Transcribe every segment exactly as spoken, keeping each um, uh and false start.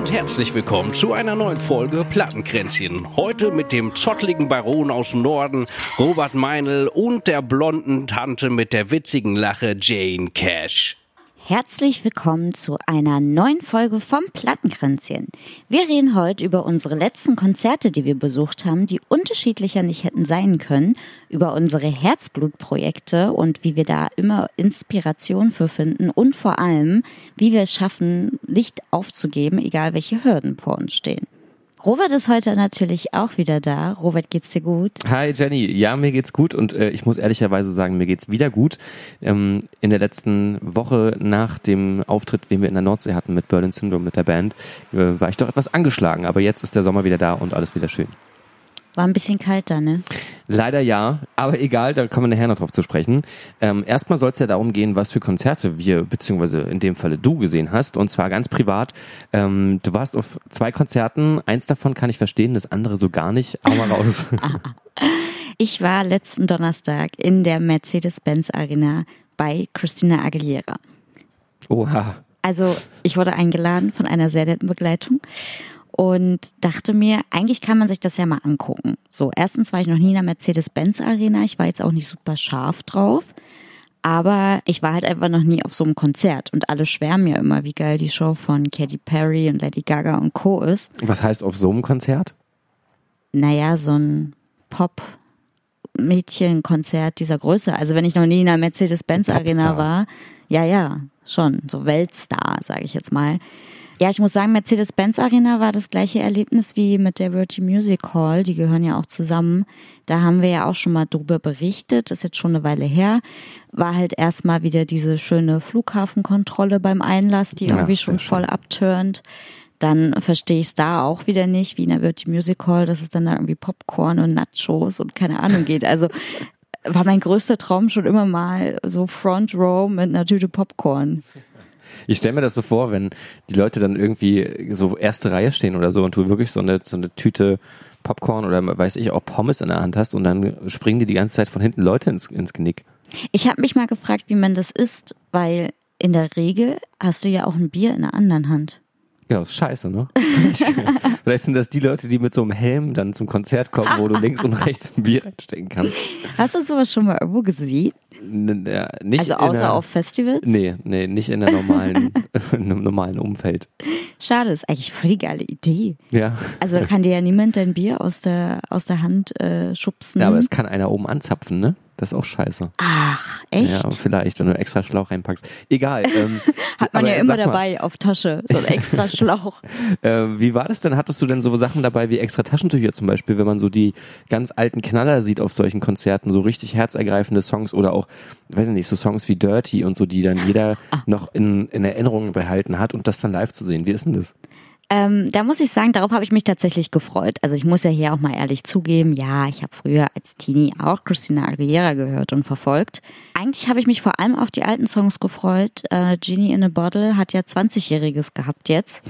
und herzlich willkommen zu einer neuen Folge Plattenkränzchen. Heute mit dem zottligen Baron aus dem Norden, Robert Meinl, und der blonden Tante mit der witzigen Lache, Jane Cash. Herzlich willkommen zu einer neuen Folge vom Plattenkränzchen. Wir reden heute über unsere letzten Konzerte, die wir besucht haben, die unterschiedlicher nicht hätten sein können, über unsere Herzblutprojekte und wie wir da immer Inspiration für finden und vor allem, wie wir es schaffen, Licht aufzugeben, egal welche Hürden vor uns stehen. Robert ist heute natürlich auch wieder da. Robert, geht's dir gut? Hi Jenny, ja, mir geht's gut und äh, ich muss ehrlicherweise sagen, mir geht's wieder gut. Ähm, in der letzten Woche nach dem Auftritt, den wir in der Nordsee hatten mit Berlin Syndrome, mit der Band, äh, war ich doch etwas angeschlagen, aber jetzt ist der Sommer wieder da und alles wieder schön. War ein bisschen kalt da, ne? Leider ja, aber egal, da kommen wir nachher noch drauf zu sprechen. Ähm, erstmal soll es ja darum gehen, was für Konzerte wir, beziehungsweise in dem Falle du gesehen hast, und zwar ganz privat. Ähm, du warst auf zwei Konzerten, eins davon kann ich verstehen, das andere so gar nicht. Hau mal raus. Ich war letzten Donnerstag in der Mercedes-Benz Arena bei Christina Aguilera. Oha. Also ich wurde eingeladen von einer sehr netten Begleitung. Und dachte mir, eigentlich kann man sich das ja mal angucken. So, erstens war ich noch nie in der Mercedes-Benz Arena. Ich war jetzt auch nicht super scharf drauf. Aber ich war halt einfach noch nie auf so einem Konzert. Und alle schwärmen ja immer, wie geil die Show von Katy Perry und Lady Gaga und Co. ist. Was heißt auf so einem Konzert? Naja, so ein Pop-Mädchen-Konzert dieser Größe. Also wenn ich noch nie in der Mercedes-Benz Arena war. Ja, ja, schon. So Weltstar, sage ich jetzt mal. Ja, ich muss sagen, Mercedes-Benz Arena war das gleiche Erlebnis wie mit der Virgin Music Hall. Die gehören ja auch zusammen. Da haben wir ja auch schon mal drüber berichtet. Das ist jetzt schon eine Weile her. War halt erstmal wieder diese schöne Flughafenkontrolle beim Einlass, die irgendwie ja, schon voll abturnt. Dann verstehe ich es da auch wieder nicht, wie in der Virgin Music Hall, dass es dann da irgendwie Popcorn und Nachos und keine Ahnung geht. Also war mein größter Traum schon immer mal so Front Row mit einer Tüte Popcorn. Ich stelle mir das so vor, wenn die Leute dann irgendwie so erste Reihe stehen oder so und du wirklich so eine, so eine Tüte Popcorn oder weiß ich auch Pommes in der Hand hast und dann springen dir die ganze Zeit von hinten Leute ins, ins Genick. Ich habe mich mal gefragt, wie man das isst, weil in der Regel hast du ja auch ein Bier in der anderen Hand. Ja, ist scheiße, ne? Vielleicht, vielleicht sind das die Leute, die mit so einem Helm dann zum Konzert kommen, wo du links und rechts ein Bier reinstecken kannst. Hast du sowas schon mal irgendwo gesehen? N- ja, nicht also außer der, auf Festivals? Nee, nee, nicht in der normalen, in einem normalen Umfeld. Schade, ist eigentlich voll die geile Idee. Ja. Also kann dir ja niemand dein Bier aus der, aus der Hand äh, schubsen. Ja, aber es kann einer oben anzapfen, ne? Das ist auch scheiße. Ach, echt? Ja, vielleicht, wenn du extra Schlauch reinpackst. Egal. Ähm, Hat man ja immer dabei auf Tasche, so ein extra Schlauch. äh, wie war das denn? Hattest du denn so Sachen dabei wie extra Taschentücher zum Beispiel, wenn man so die ganz alten Knaller sieht auf solchen Konzerten, so richtig herzergreifende Songs oder auch, weiß ich nicht, so Songs wie Dirty und so, die dann jeder ah. noch in, in Erinnerung behalten hat und das dann live zu sehen. Wie ist denn das? Ähm, da muss ich sagen, darauf habe ich mich tatsächlich gefreut. Also ich muss ja hier auch mal ehrlich zugeben, ja, ich habe früher als Teenie auch Christina Aguilera gehört und verfolgt. Eigentlich habe ich mich vor allem auf die alten Songs gefreut. Äh, Genie in a Bottle hat ja zwanzigjähriges gehabt jetzt.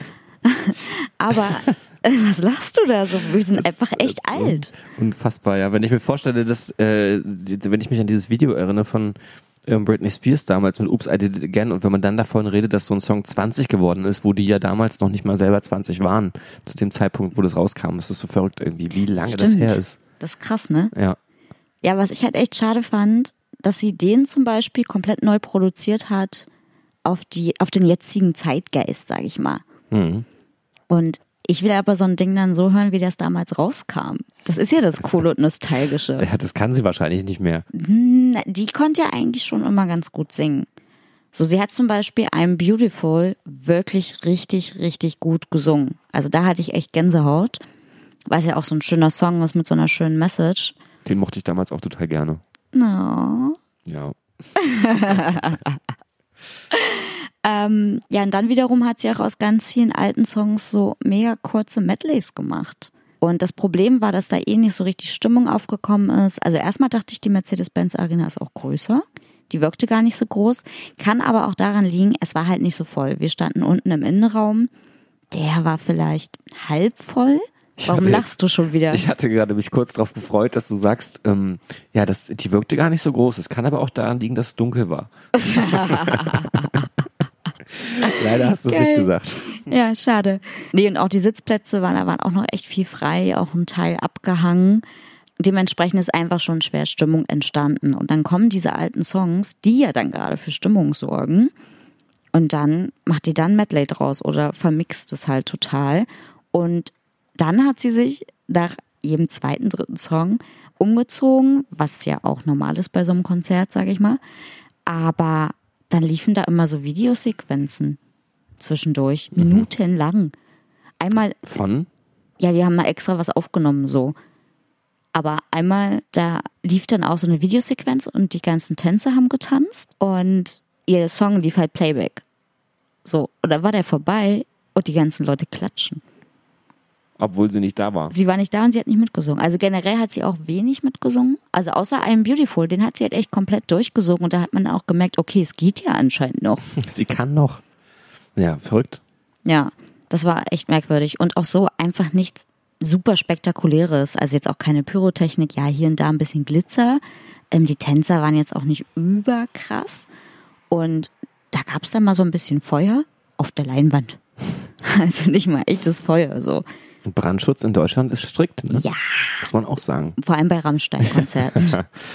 Aber äh, was lachst du da so? Wir sind das einfach echt alt. Unfassbar, ja. Wenn ich mir vorstelle, dass, äh, wenn ich mich an dieses Video erinnere von Britney Spears damals mit Oops, I Did It Again, und wenn man dann davon redet, dass so ein Song zwanzig geworden ist, wo die ja damals noch nicht mal selber zwanzig waren, zu dem Zeitpunkt, wo das rauskam, ist das so verrückt irgendwie, wie lange Stimmt. das her ist. Das ist krass, ne? Ja. Ja, was ich halt echt schade fand, dass sie den zum Beispiel komplett neu produziert hat auf die, auf den jetzigen Zeitgeist, sag ich mal. Mhm. Und ich will aber so ein Ding dann so hören, wie das damals rauskam. Das ist ja das Coole und Nostalgische. Ja, das kann sie wahrscheinlich nicht mehr. Die konnte ja eigentlich schon immer ganz gut singen. So, sie hat zum Beispiel I'm Beautiful wirklich richtig, richtig gut gesungen. Also da hatte ich echt Gänsehaut, weil es ja auch so ein schöner Song ist mit so einer schönen Message. Den mochte ich damals auch total gerne. No. Ja. Ähm, ja, und dann wiederum hat sie auch aus ganz vielen alten Songs so mega kurze Medleys gemacht. Und das Problem war, dass da eh nicht so richtig Stimmung aufgekommen ist. Also erstmal dachte ich, die Mercedes-Benz Arena ist auch größer. Die wirkte gar nicht so groß. Kann aber auch daran liegen, es war halt nicht so voll. Wir standen unten im Innenraum. Der war vielleicht halb voll. Warum lachst du schon wieder? Ich hatte gerade mich kurz darauf gefreut, dass du sagst, ähm, ja, das, die wirkte gar nicht so groß. Es kann aber auch daran liegen, dass es dunkel war. Leider hast du es nicht gesagt. Ja, schade. Nee, und auch die Sitzplätze waren, da waren auch noch echt viel frei, auch ein Teil abgehangen. Dementsprechend ist einfach schon schwer Stimmung entstanden. Und dann kommen diese alten Songs, die ja dann gerade für Stimmung sorgen. Und dann macht die dann Medley draus oder vermixt es halt total. Und dann hat sie sich nach jedem zweiten, dritten Song umgezogen, was ja auch normal ist bei so einem Konzert, sage ich mal. Aber dann liefen da immer so Videosequenzen zwischendurch, mhm. minutenlang. Einmal... Von? Ja, die haben mal extra was aufgenommen, so. Aber einmal, da lief dann auch so eine Videosequenz und die ganzen Tänzer haben getanzt und ihr Song lief halt Playback. So, und dann war der vorbei und die ganzen Leute klatschen. Obwohl sie nicht da war. Sie war nicht da und sie hat nicht mitgesungen. Also generell hat sie auch wenig mitgesungen. Also außer I'm Beautiful, den hat sie halt echt komplett durchgesungen und da hat man auch gemerkt, okay, es geht ja anscheinend noch. Sie kann noch. Ja, verrückt. Ja, das war echt merkwürdig und auch so einfach nichts super Spektakuläres. Also jetzt auch keine Pyrotechnik, ja, hier und da ein bisschen Glitzer. Ähm, die Tänzer waren jetzt auch nicht überkrass und da gab es dann mal so ein bisschen Feuer auf der Leinwand. Also nicht mal echtes Feuer, so. Brandschutz in Deutschland ist strikt, ne? Ja. Muss man auch sagen. Vor allem bei Rammstein-Konzerten.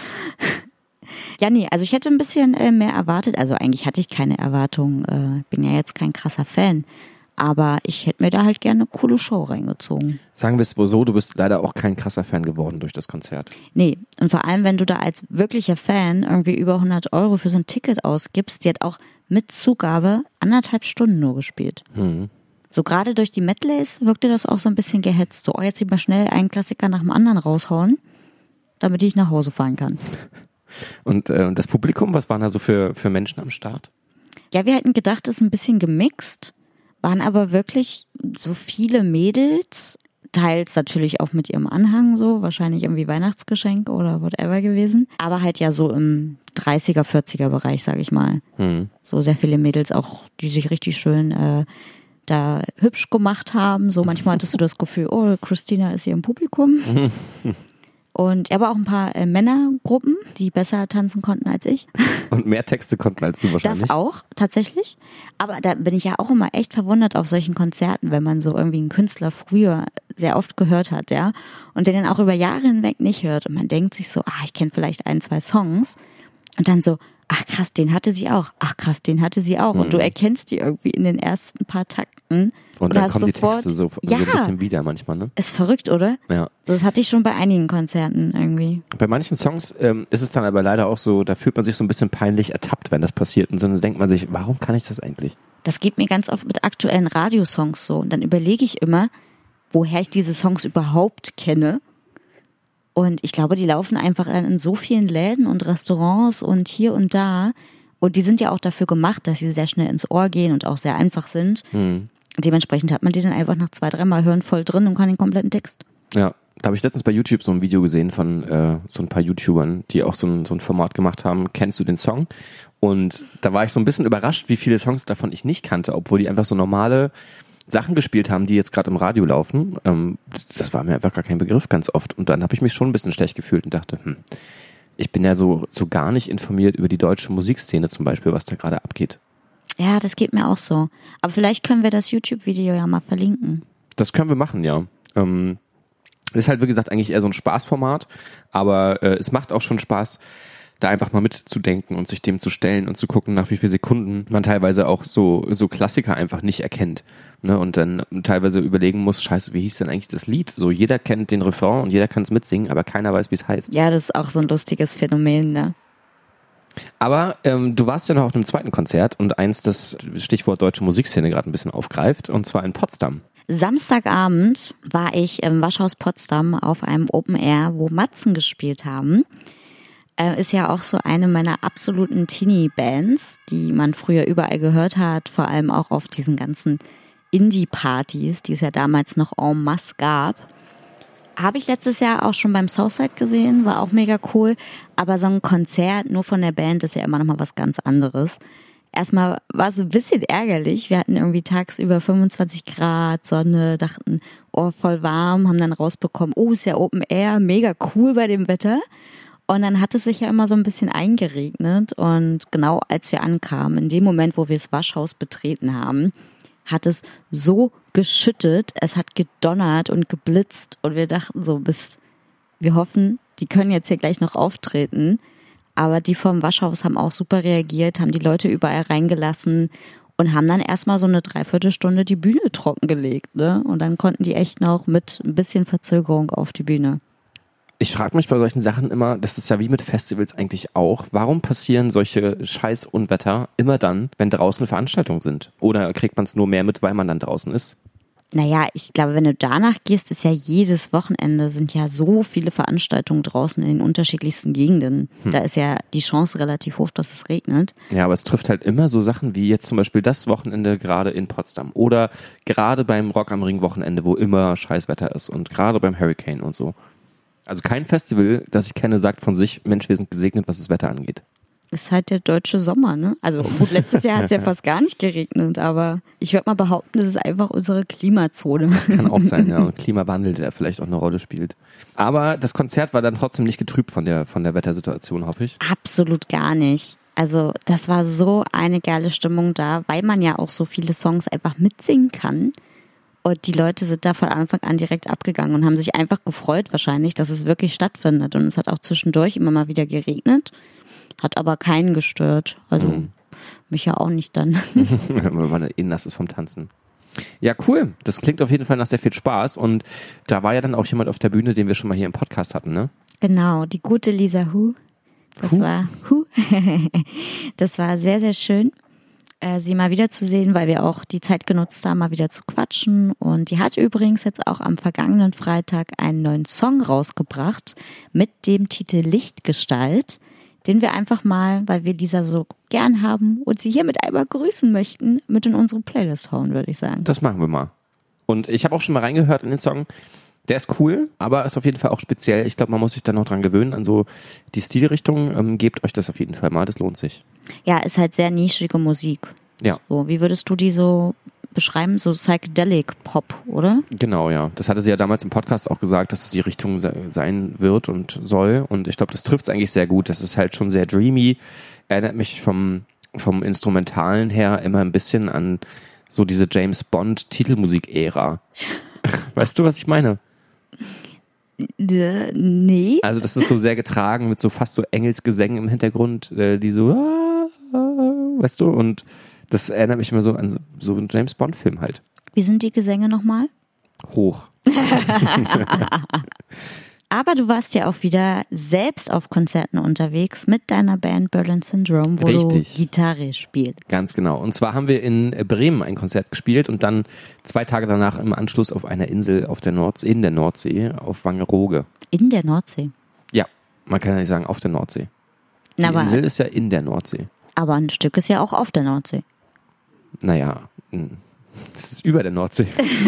Ja, nee, also ich hätte ein bisschen äh, mehr erwartet. Also eigentlich hatte ich keine Erwartung. Äh, bin ja jetzt kein krasser Fan. Aber ich hätte mir da halt gerne eine coole Show reingezogen. Sagen wir es wohl so, du bist leider auch kein krasser Fan geworden durch das Konzert. Nee, und vor allem, wenn du da als wirklicher Fan irgendwie über hundert Euro für so ein Ticket ausgibst, die hat auch mit Zugabe anderthalb Stunden nur gespielt. Mhm. So gerade durch die Medleys wirkte das auch so ein bisschen gehetzt. So, oh, jetzt lieber schnell einen Klassiker nach dem anderen raushauen, damit ich nach Hause fahren kann. Und äh, das Publikum, was waren da so für, für Menschen am Start? Ja, wir hätten gedacht, es ist ein bisschen gemixt, waren aber wirklich so viele Mädels, teils natürlich auch mit ihrem Anhang so, wahrscheinlich irgendwie Weihnachtsgeschenk oder whatever gewesen, aber halt ja so im dreißiger, vierziger Bereich, sag ich mal. Mhm. So sehr viele Mädels auch, die sich richtig schön äh, da hübsch gemacht haben. So manchmal hattest du das Gefühl, oh, Christina ist hier im Publikum. Und aber auch ein paar äh, Männergruppen, die besser tanzen konnten als ich. Und mehr Texte konnten als du wahrscheinlich. Das auch, tatsächlich. Aber da bin ich ja auch immer echt verwundert auf solchen Konzerten, wenn man so irgendwie einen Künstler früher sehr oft gehört hat, ja, und den dann auch über Jahre hinweg nicht hört. Und man denkt sich so, ah, ich kenne vielleicht ein, zwei Songs. Und dann so, ach krass, den hatte sie auch. Ach krass, den hatte sie auch. Mhm. Und du erkennst die irgendwie in den ersten paar Takten. Und dann kommen die Texte so, ja, so ein bisschen wieder manchmal, ne? Ist verrückt, oder? Ja. Das hatte ich schon bei einigen Konzerten irgendwie. Bei manchen Songs ähm, ist es dann aber leider auch so, da fühlt man sich so ein bisschen peinlich ertappt, wenn das passiert. Und dann denkt man sich, warum kann ich das eigentlich? Das geht mir ganz oft mit aktuellen Radiosongs so. Und dann überlege ich immer, woher ich diese Songs überhaupt kenne. Und ich glaube, die laufen einfach in so vielen Läden und Restaurants und hier und da. Und die sind ja auch dafür gemacht, dass sie sehr schnell ins Ohr gehen und auch sehr einfach sind. Mhm. Dementsprechend hat man die dann einfach nach zwei, dreimal hören voll drin und kann den kompletten Text. Ja, da habe ich letztens bei YouTube so ein Video gesehen von äh, so ein paar YouTubern, die auch so ein, so ein Format gemacht haben. Kennst du den Song? Und da war ich so ein bisschen überrascht, wie viele Songs davon ich nicht kannte, obwohl die einfach so normale Sachen gespielt haben, die jetzt gerade im Radio laufen. Ähm, das war mir einfach gar kein Begriff ganz oft. Und dann habe ich mich schon ein bisschen schlecht gefühlt und dachte, hm, ich bin ja so, so gar nicht informiert über die deutsche Musikszene zum Beispiel, was da gerade abgeht. Ja, das geht mir auch so. Aber vielleicht können wir das YouTube-Video ja mal verlinken. Das können wir machen, ja. Ähm, ist halt, wie gesagt, eigentlich eher so ein Spaßformat, aber äh, es macht auch schon Spaß, da einfach mal mitzudenken und sich dem zu stellen und zu gucken, nach wie vielen Sekunden man teilweise auch so so Klassiker einfach nicht erkennt. Ne? Und dann teilweise überlegen muss, scheiße, wie hieß denn eigentlich das Lied? So, jeder kennt den Refrain und jeder kann es mitsingen, aber keiner weiß, wie es heißt. Ja, das ist auch so ein lustiges Phänomen, ne? Aber ähm, du warst ja noch auf einem zweiten Konzert und eins, das Stichwort deutsche Musikszene gerade ein bisschen aufgreift, und zwar in Potsdam. Samstagabend war ich im Waschhaus Potsdam auf einem Open Air, wo Matzen gespielt haben. Äh, ist ja auch so eine meiner absoluten Teenie-Bands, die man früher überall gehört hat, vor allem auch auf diesen ganzen Indie-Partys, die es ja damals noch en masse gab. Habe ich letztes Jahr auch schon beim Southside gesehen, war auch mega cool. Aber so ein Konzert nur von der Band ist ja immer noch mal was ganz anderes. Erstmal war es ein bisschen ärgerlich. Wir hatten irgendwie tagsüber fünfundzwanzig Grad, Sonne, dachten, oh, voll warm, haben dann rausbekommen, oh, ist ja Open Air, mega cool bei dem Wetter. Und dann hat es sich ja immer so ein bisschen eingeregnet. Und genau als wir ankamen, in dem Moment, wo wir das Waschhaus betreten haben, hat es so geschüttet, es hat gedonnert und geblitzt und wir dachten so, bis, wir hoffen, die können jetzt hier gleich noch auftreten, aber die vom Waschhaus haben auch super reagiert, haben die Leute überall reingelassen und haben dann erstmal so eine Dreiviertelstunde die Bühne trockengelegt, ne? Und dann konnten die echt noch mit ein bisschen Verzögerung auf die Bühne. Ich frage mich bei solchen Sachen immer, das ist ja wie mit Festivals eigentlich auch, warum passieren solche Scheiß-Unwetter immer dann, wenn draußen Veranstaltungen sind? Oder kriegt man es nur mehr mit, weil man dann draußen ist? Naja, ich glaube, wenn du danach gehst, ist ja jedes Wochenende sind ja so viele Veranstaltungen draußen in den unterschiedlichsten Gegenden. Hm. Da ist ja die Chance relativ hoch, dass es regnet. Ja, aber es trifft halt immer so Sachen wie jetzt zum Beispiel das Wochenende gerade in Potsdam oder gerade beim Rock am Ring Wochenende, wo immer Scheißwetter ist und gerade beim Hurricane und so. Also kein Festival, das ich kenne, sagt von sich, Mensch, wir sind gesegnet, was das Wetter angeht. Ist halt der deutsche Sommer, ne? Also gut, letztes Jahr hat es ja fast gar nicht geregnet, aber ich würde mal behaupten, das ist einfach unsere Klimazone. Das kann auch sein, ja. Und Klimawandel, der vielleicht auch eine Rolle spielt. Aber das Konzert war dann trotzdem nicht getrübt von der, von der Wettersituation, hoffe ich. Absolut gar nicht. Also das war so eine geile Stimmung da, weil man ja auch so viele Songs einfach mitsingen kann. Und die Leute sind da von Anfang an direkt abgegangen und haben sich einfach gefreut wahrscheinlich, dass es wirklich stattfindet. Und es hat auch zwischendurch immer mal wieder geregnet, hat aber keinen gestört. Also mhm. mich ja auch nicht dann. Wenn man eh nass ist vom Tanzen. Ja, cool. Das klingt auf jeden Fall nach sehr viel Spaß. Und da war ja dann auch jemand auf der Bühne, den wir schon mal hier im Podcast hatten, ne? Genau, die gute Lisa Hu. Das Hu? war Hu. Das war sehr, sehr schön, sie mal wieder zu sehen, weil wir auch die Zeit genutzt haben, mal wieder zu quatschen. Und die hat übrigens jetzt auch am vergangenen Freitag einen neuen Song rausgebracht mit dem Titel Lichtgestalt, den wir einfach mal, weil wir Lisa so gern haben und sie hiermit einmal grüßen möchten, mit in unsere Playlist hauen, würde ich sagen. Das machen wir mal. Und ich habe auch schon mal reingehört in den Song. Der ist cool, aber ist auf jeden Fall auch speziell. Ich glaube, man muss sich da noch dran gewöhnen, an so die Stilrichtung. Ähm, gebt euch das auf jeden Fall mal, das lohnt sich. Ja, ist halt sehr nischige Musik. Ja. So, wie würdest du die so beschreiben? So Psychedelic Pop, oder? Genau, ja. Das hatte sie ja damals im Podcast auch gesagt, dass es die Richtung se- sein wird und soll. Und ich glaube, das trifft es eigentlich sehr gut. Das ist halt schon sehr dreamy. Erinnert mich vom, vom Instrumentalen her immer ein bisschen an so diese James Bond Titelmusik-Ära. Weißt du, was ich meine? Nee. Also das ist so sehr getragen mit so fast so Engelsgesängen im Hintergrund, die so, weißt du, und das erinnert mich immer so an so, so einen James Bond Film halt. Wie sind die Gesänge nochmal? Hoch. Aber du warst ja auch wieder selbst auf Konzerten unterwegs mit deiner Band Berlin Syndrome, wo Richtig. du Gitarre spielst. Ganz genau. Und zwar haben wir in Bremen ein Konzert gespielt und dann zwei Tage danach im Anschluss auf einer Insel auf der Nordsee, in der Nordsee, auf Wangerooge. In der Nordsee? Ja, man kann ja nicht sagen auf der Nordsee. Die Na, aber, Insel ist ja in der Nordsee. Aber ein Stück ist ja auch auf der Nordsee. Naja, das ist über der Nordsee.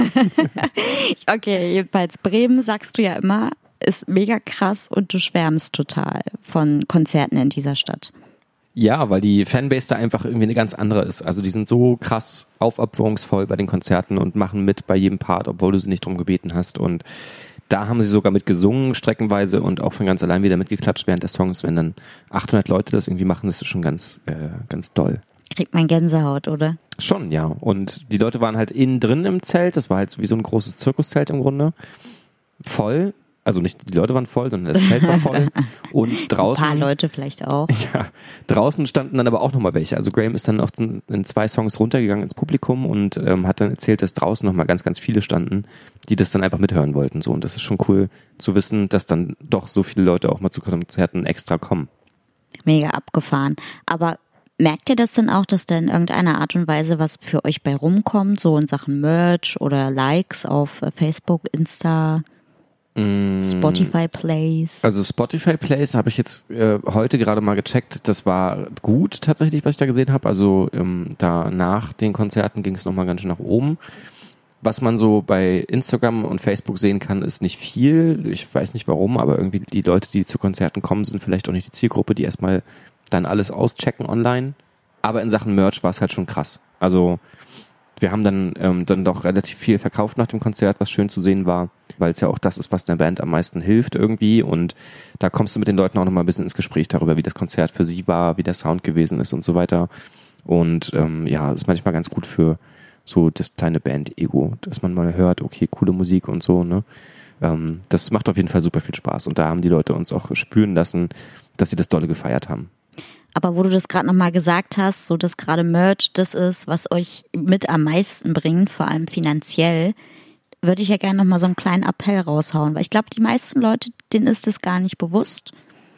Okay, jedenfalls Bremen, sagst du ja immer, ist mega krass und du schwärmst total von Konzerten in dieser Stadt. Ja, weil die Fanbase da einfach irgendwie eine ganz andere ist. Also die sind so krass aufopferungsvoll bei den Konzerten und machen mit bei jedem Part, obwohl du sie nicht drum gebeten hast. Und da haben sie sogar mit gesungen streckenweise und auch von ganz allein wieder mitgeklatscht während der Songs. Wenn dann achthundert Leute das irgendwie machen, das ist schon ganz, äh, ganz doll. Kriegt man Gänsehaut, oder? Schon, ja. Und die Leute waren halt innen drin im Zelt. Das war halt so wie so ein großes Zirkuszelt im Grunde. Voll. Also nicht die Leute waren voll, sondern das Zelt war voll. Und draußen... Ein paar Leute vielleicht auch. Ja, draußen standen dann aber auch nochmal welche. Also Graham ist dann auch in zwei Songs runtergegangen ins Publikum und ähm, hat dann erzählt, dass draußen nochmal ganz, ganz viele standen, die das dann einfach mithören wollten. So. Und das ist schon cool zu wissen, dass dann doch so viele Leute auch mal zu Konzerten extra kommen. Mega abgefahren. Aber merkt ihr das denn auch, dass da in irgendeiner Art und Weise was für euch bei rumkommt, so in Sachen Merch oder Likes auf Facebook, Insta... Spotify Plays. Also Spotify Plays habe ich jetzt äh, heute gerade mal gecheckt. Das war gut tatsächlich, was ich da gesehen habe. Also ähm, da nach den Konzerten ging es nochmal ganz schön nach oben. Was man so bei Instagram und Facebook sehen kann, ist nicht viel. Ich weiß nicht warum, aber irgendwie die Leute, die zu Konzerten kommen, sind vielleicht auch nicht die Zielgruppe, die erstmal dann alles auschecken online. Aber in Sachen Merch war es halt schon krass. Also wir haben dann ähm, dann doch relativ viel verkauft nach dem Konzert, was schön zu sehen war, weil es ja auch das ist, was der Band am meisten hilft irgendwie, und da kommst du mit den Leuten auch nochmal ein bisschen ins Gespräch darüber, wie das Konzert für sie war, wie der Sound gewesen ist und so weiter, und ähm, ja, ist manchmal ganz gut für so das kleine Band-Ego, dass man mal hört, okay, coole Musik und so, ne? Ähm, das macht auf jeden Fall super viel Spaß und da haben die Leute uns auch spüren lassen, dass sie das dolle gefeiert haben. Aber wo du das gerade nochmal gesagt hast, so dass gerade Merch das ist, was euch mit am meisten bringt, vor allem finanziell, würde ich ja gerne nochmal so einen kleinen Appell raushauen, weil ich glaube, die meisten Leute, denen ist das gar nicht bewusst.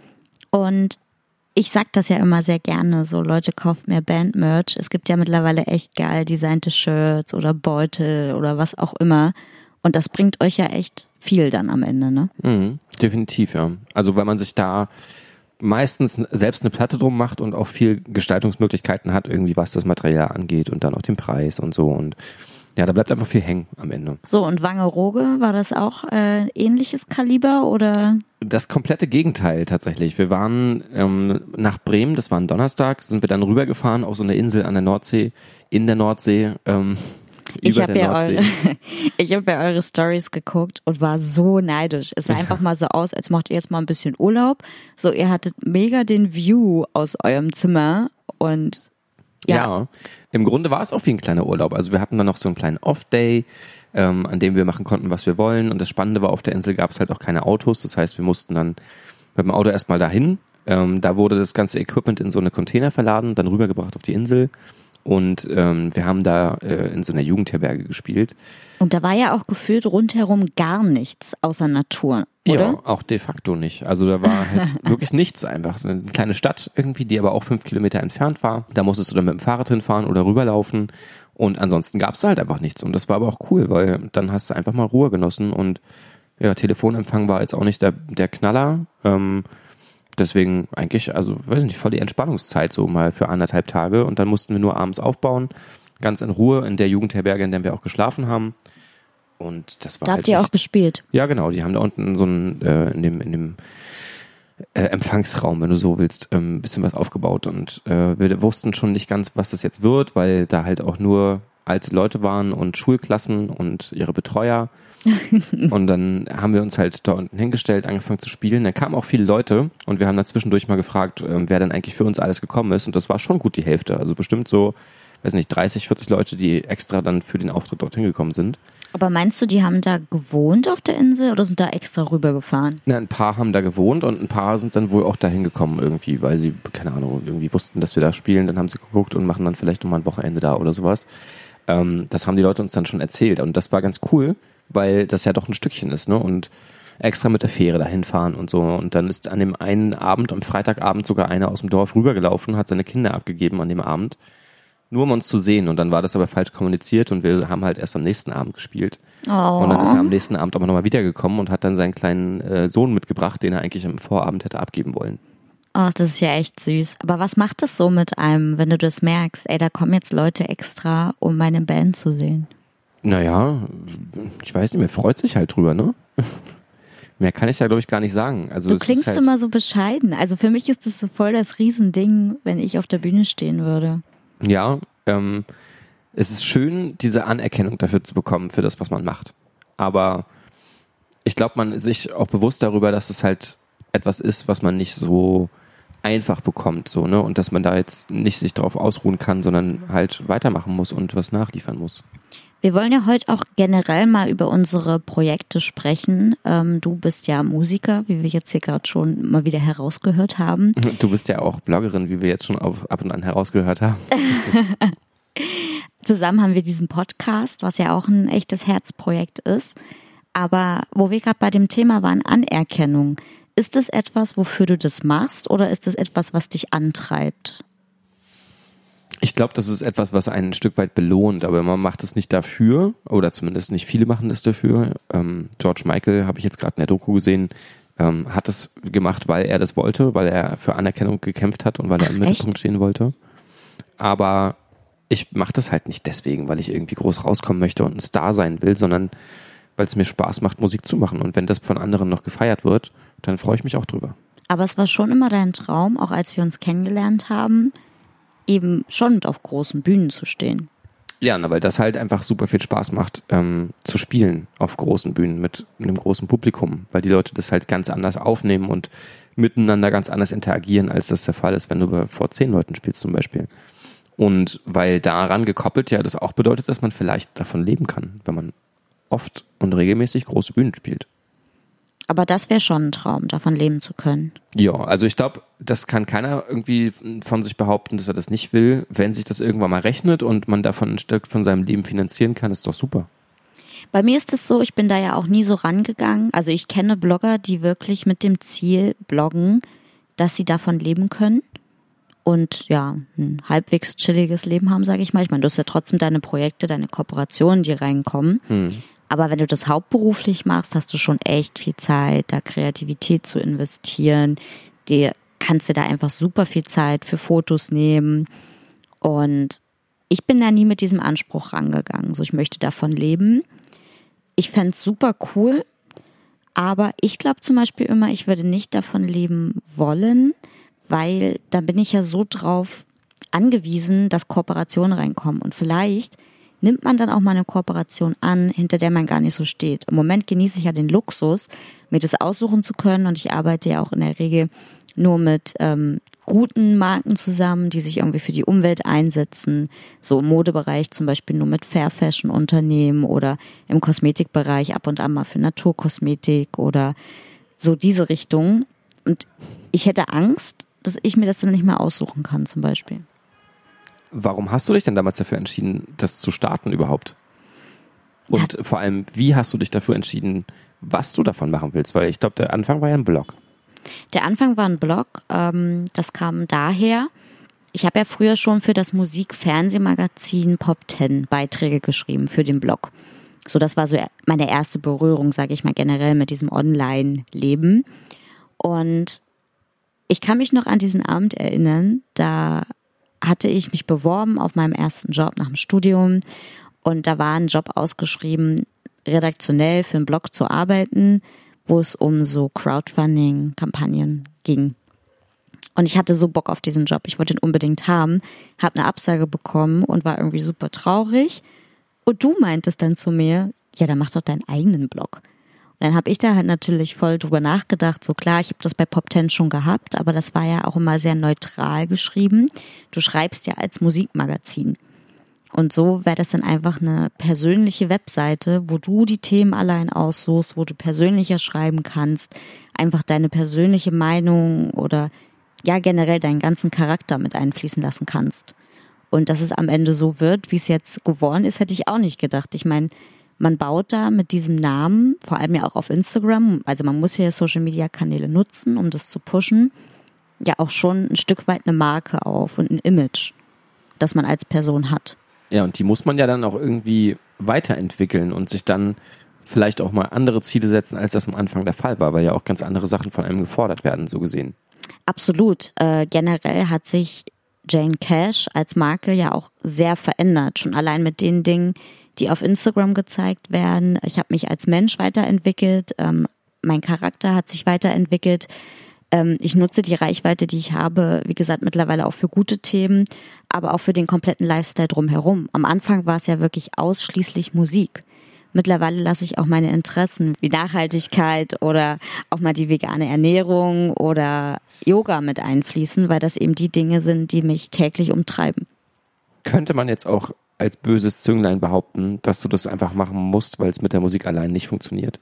Und ich sag das ja immer sehr gerne, so Leute, kauft mehr Band-Merch. Es gibt ja mittlerweile echt geil designte Shirts oder Beutel oder was auch immer. Und das bringt euch ja echt viel dann am Ende, ne? Mhm, definitiv, ja. Also weil man sich da meistens selbst eine Platte drum macht und auch viel Gestaltungsmöglichkeiten hat, irgendwie was das Material angeht und dann auch den Preis und so und ja, da bleibt einfach viel hängen am Ende. So, und Wangerooge, war das auch äh, ähnliches Kaliber oder? Das komplette Gegenteil tatsächlich. Wir waren ähm, nach Bremen, das war ein Donnerstag, sind wir dann rübergefahren auf so eine Insel an der Nordsee, in der Nordsee, ähm, Ich über habe der ja, Nordsee. eure, ich hab ja eure Stories geguckt und war so neidisch. Es sah einfach mal so aus, als macht ihr jetzt mal ein bisschen Urlaub. So, ihr hattet mega den View aus eurem Zimmer und ja. Ja, im Grunde war es auch wie ein kleiner Urlaub. Also wir hatten dann noch so einen kleinen Off-Day, ähm, an dem wir machen konnten, was wir wollen. Und das Spannende war, auf der Insel gab es halt auch keine Autos. Das heißt, wir mussten dann mit dem Auto erstmal dahin. Ähm, da wurde das ganze Equipment in so eine Container verladen, dann rübergebracht auf die Insel. Und ähm, wir haben da äh, in so einer Jugendherberge gespielt. Und da war ja auch gefühlt rundherum gar nichts außer Natur, oder? Ja, auch de facto nicht. Also da war halt wirklich nichts einfach. Eine kleine Stadt irgendwie, die aber auch fünf Kilometer entfernt war. Da musstest du dann mit dem Fahrrad hinfahren oder rüberlaufen. Und ansonsten gab es halt einfach nichts. Und das war aber auch cool, weil dann hast du einfach mal Ruhe genossen. Und ja, Telefonempfang war jetzt auch nicht der, der Knaller. Ähm, Deswegen eigentlich, also weiß nicht, voll die Entspannungszeit so mal für anderthalb Tage und dann mussten wir nur abends aufbauen, ganz in Ruhe in der Jugendherberge, in der wir auch geschlafen haben und das war Da halt habt ihr echt, auch gespielt? Ja genau, die haben da unten so einen, äh, in dem, in dem äh, Empfangsraum, wenn du so willst, ein ähm, bisschen was aufgebaut und äh, wir wussten schon nicht ganz, was das jetzt wird, weil da halt auch nur alte Leute waren und Schulklassen und ihre Betreuer. Und dann haben wir uns halt da unten hingestellt, angefangen zu spielen. Da kamen auch viele Leute und wir haben dann zwischendurch mal gefragt, wer denn eigentlich für uns alles gekommen ist. Und das war schon gut die Hälfte. Also bestimmt so, weiß nicht, dreißig, vierzig Leute, die extra dann für den Auftritt dorthin gekommen sind. Aber meinst du, die haben da gewohnt auf der Insel oder sind da extra rübergefahren? Na, ein paar haben da gewohnt und ein paar sind dann wohl auch da hingekommen irgendwie, weil sie, keine Ahnung, irgendwie wussten, dass wir da spielen. Dann haben sie geguckt und machen dann vielleicht nochmal ein Wochenende da oder sowas. Ähm, das haben die Leute uns dann schon erzählt. Und das war ganz cool, weil das ja doch ein Stückchen ist, ne? Und extra mit der Fähre dahin fahren und so. Und dann ist an dem einen Abend, am Freitagabend, sogar einer aus dem Dorf rübergelaufen, hat seine Kinder abgegeben an dem Abend, nur um uns zu sehen. Und dann war das aber falsch kommuniziert und wir haben halt erst am nächsten Abend gespielt. Oh. Und dann ist er am nächsten Abend aber nochmal wiedergekommen und hat dann seinen kleinen äh, Sohn mitgebracht, den er eigentlich am Vorabend hätte abgeben wollen. Oh, das ist ja echt süß. Aber was macht das so mit einem, wenn du das merkst? Ey, da kommen jetzt Leute extra, um meine Band zu sehen. Naja, ich weiß nicht, mir freut sich halt drüber, ne? Mehr kann ich da, glaube ich, gar nicht sagen. Also Du es klingst ist halt, immer so bescheiden. Also für mich ist das so voll das Riesending, wenn ich auf der Bühne stehen würde. Ja, ähm, es ist schön, diese Anerkennung dafür zu bekommen, für das, was man macht. Aber ich glaube, man ist sich auch bewusst darüber, dass es halt etwas ist, was man nicht so einfach bekommt, so, ne? Und dass man da jetzt nicht sich drauf ausruhen kann, sondern halt weitermachen muss und was nachliefern muss. Wir wollen ja heute auch generell mal über unsere Projekte sprechen. Ähm, du bist ja Musiker, wie wir jetzt hier gerade schon mal wieder herausgehört haben. Du bist ja auch Bloggerin, wie wir jetzt schon auf, ab und an herausgehört haben. Zusammen haben wir diesen Podcast, was ja auch ein echtes Herzprojekt ist. Aber wo wir gerade bei dem Thema waren, Anerkennung. Ist es etwas, wofür du das machst oder ist es etwas, was dich antreibt? Ich glaube, das ist etwas, was einen ein Stück weit belohnt, aber man macht es nicht dafür, oder zumindest nicht viele machen das dafür. Ähm, George Michael, habe ich jetzt gerade in der Doku gesehen, ähm, hat das gemacht, weil er das wollte, weil er für Anerkennung gekämpft hat und weil er im Mittelpunkt stehen wollte. Aber ich mache das halt nicht deswegen, weil ich irgendwie groß rauskommen möchte und ein Star sein will, sondern weil es mir Spaß macht, Musik zu machen. Und wenn das von anderen noch gefeiert wird, dann freue ich mich auch drüber. Aber es war schon immer dein Traum, auch als wir uns kennengelernt haben, eben schon auf großen Bühnen zu stehen. Ja, na, weil das halt einfach super viel Spaß macht, ähm, zu spielen auf großen Bühnen mit einem großen Publikum, weil die Leute das halt ganz anders aufnehmen und miteinander ganz anders interagieren, als das der Fall ist, wenn du vor zehn Leuten spielst zum Beispiel. Und weil daran gekoppelt ja das auch bedeutet, dass man vielleicht davon leben kann, wenn man oft und regelmäßig große Bühnen spielt. Aber das wäre schon ein Traum, davon leben zu können. Ja, also ich glaube, das kann keiner irgendwie von sich behaupten, dass er das nicht will. Wenn sich das irgendwann mal rechnet und man davon ein Stück von seinem Leben finanzieren kann, ist doch super. Bei mir ist es so, ich bin da ja auch nie so rangegangen. Also ich kenne Blogger, die wirklich mit dem Ziel bloggen, dass sie davon leben können und ja, ein halbwegs chilliges Leben haben, sage ich mal. Ich meine, du hast ja trotzdem deine Projekte, deine Kooperationen, die reinkommen. Hm. Aber wenn du das hauptberuflich machst, hast du schon echt viel Zeit, da Kreativität zu investieren. Dir kannst du da einfach super viel Zeit für Fotos nehmen. Und ich bin da nie mit diesem Anspruch rangegangen. So, ich möchte davon leben. Ich fände es super cool, aber ich glaube zum Beispiel immer, ich würde nicht davon leben wollen, weil da bin ich ja so drauf angewiesen, dass Kooperationen reinkommen. Und vielleicht nimmt man dann auch mal eine Kooperation an, hinter der man gar nicht so steht. Im Moment genieße ich ja den Luxus, mir das aussuchen zu können, und ich arbeite ja auch in der Regel nur mit ähm, guten Marken zusammen, die sich irgendwie für die Umwelt einsetzen. So im Modebereich zum Beispiel nur mit Fair Fashion Unternehmen oder im Kosmetikbereich ab und an mal für Naturkosmetik oder so diese Richtung. Und ich hätte Angst, dass ich mir das dann nicht mehr aussuchen kann zum Beispiel. Warum hast du dich denn damals dafür entschieden, das zu starten überhaupt? Und das vor allem, wie hast du dich dafür entschieden, was du davon machen willst? Weil ich glaube, der Anfang war ja ein Blog. Der Anfang war ein Blog. Ähm, das kam daher, ich habe ja früher schon für das Musik-Fernsehmagazin Pop zehn Beiträge geschrieben für den Blog. So, das war so meine erste Berührung, sage ich mal, generell mit diesem Online-Leben. Und ich kann mich noch an diesen Abend erinnern, da hatte ich mich beworben auf meinem ersten Job nach dem Studium und da war ein Job ausgeschrieben, redaktionell für einen Blog zu arbeiten, wo es um so Crowdfunding-Kampagnen ging. Und ich hatte so Bock auf diesen Job, ich wollte ihn unbedingt haben, habe eine Absage bekommen und war irgendwie super traurig. Und du meintest dann zu mir, ja, dann mach doch deinen eigenen Blog. Und dann habe ich da halt natürlich voll drüber nachgedacht, so klar, ich habe das bei Pop zehn schon gehabt, aber das war ja auch immer sehr neutral geschrieben. Du schreibst ja als Musikmagazin. Und so wäre das dann einfach eine persönliche Webseite, wo du die Themen allein aussuchst, wo du persönlicher schreiben kannst, einfach deine persönliche Meinung oder ja generell deinen ganzen Charakter mit einfließen lassen kannst. Und dass es am Ende so wird, wie es jetzt geworden ist, hätte ich auch nicht gedacht. Ich meine, man baut da mit diesem Namen, vor allem ja auch auf Instagram, also man muss ja Social-Media-Kanäle nutzen, um das zu pushen, ja auch schon ein Stück weit eine Marke auf und ein Image, das man als Person hat. Ja, und die muss man ja dann auch irgendwie weiterentwickeln und sich dann vielleicht auch mal andere Ziele setzen, als das am Anfang der Fall war, weil ja auch ganz andere Sachen von einem gefordert werden, so gesehen. Absolut. Äh, generell hat sich Jane Cash als Marke ja auch sehr verändert, schon allein mit den Dingen, die auf Instagram gezeigt werden. Ich habe mich als Mensch weiterentwickelt, ähm, mein Charakter hat sich weiterentwickelt. Ähm, ich nutze die Reichweite, die ich habe, wie gesagt, mittlerweile auch für gute Themen, aber auch für den kompletten Lifestyle drumherum. Am Anfang war es ja wirklich ausschließlich Musik. Mittlerweile lasse ich auch meine Interessen wie Nachhaltigkeit oder auch mal die vegane Ernährung oder Yoga mit einfließen, weil das eben die Dinge sind, die mich täglich umtreiben. Könnte man jetzt auch als böses Zünglein behaupten, dass du das einfach machen musst, weil es mit der Musik allein nicht funktioniert?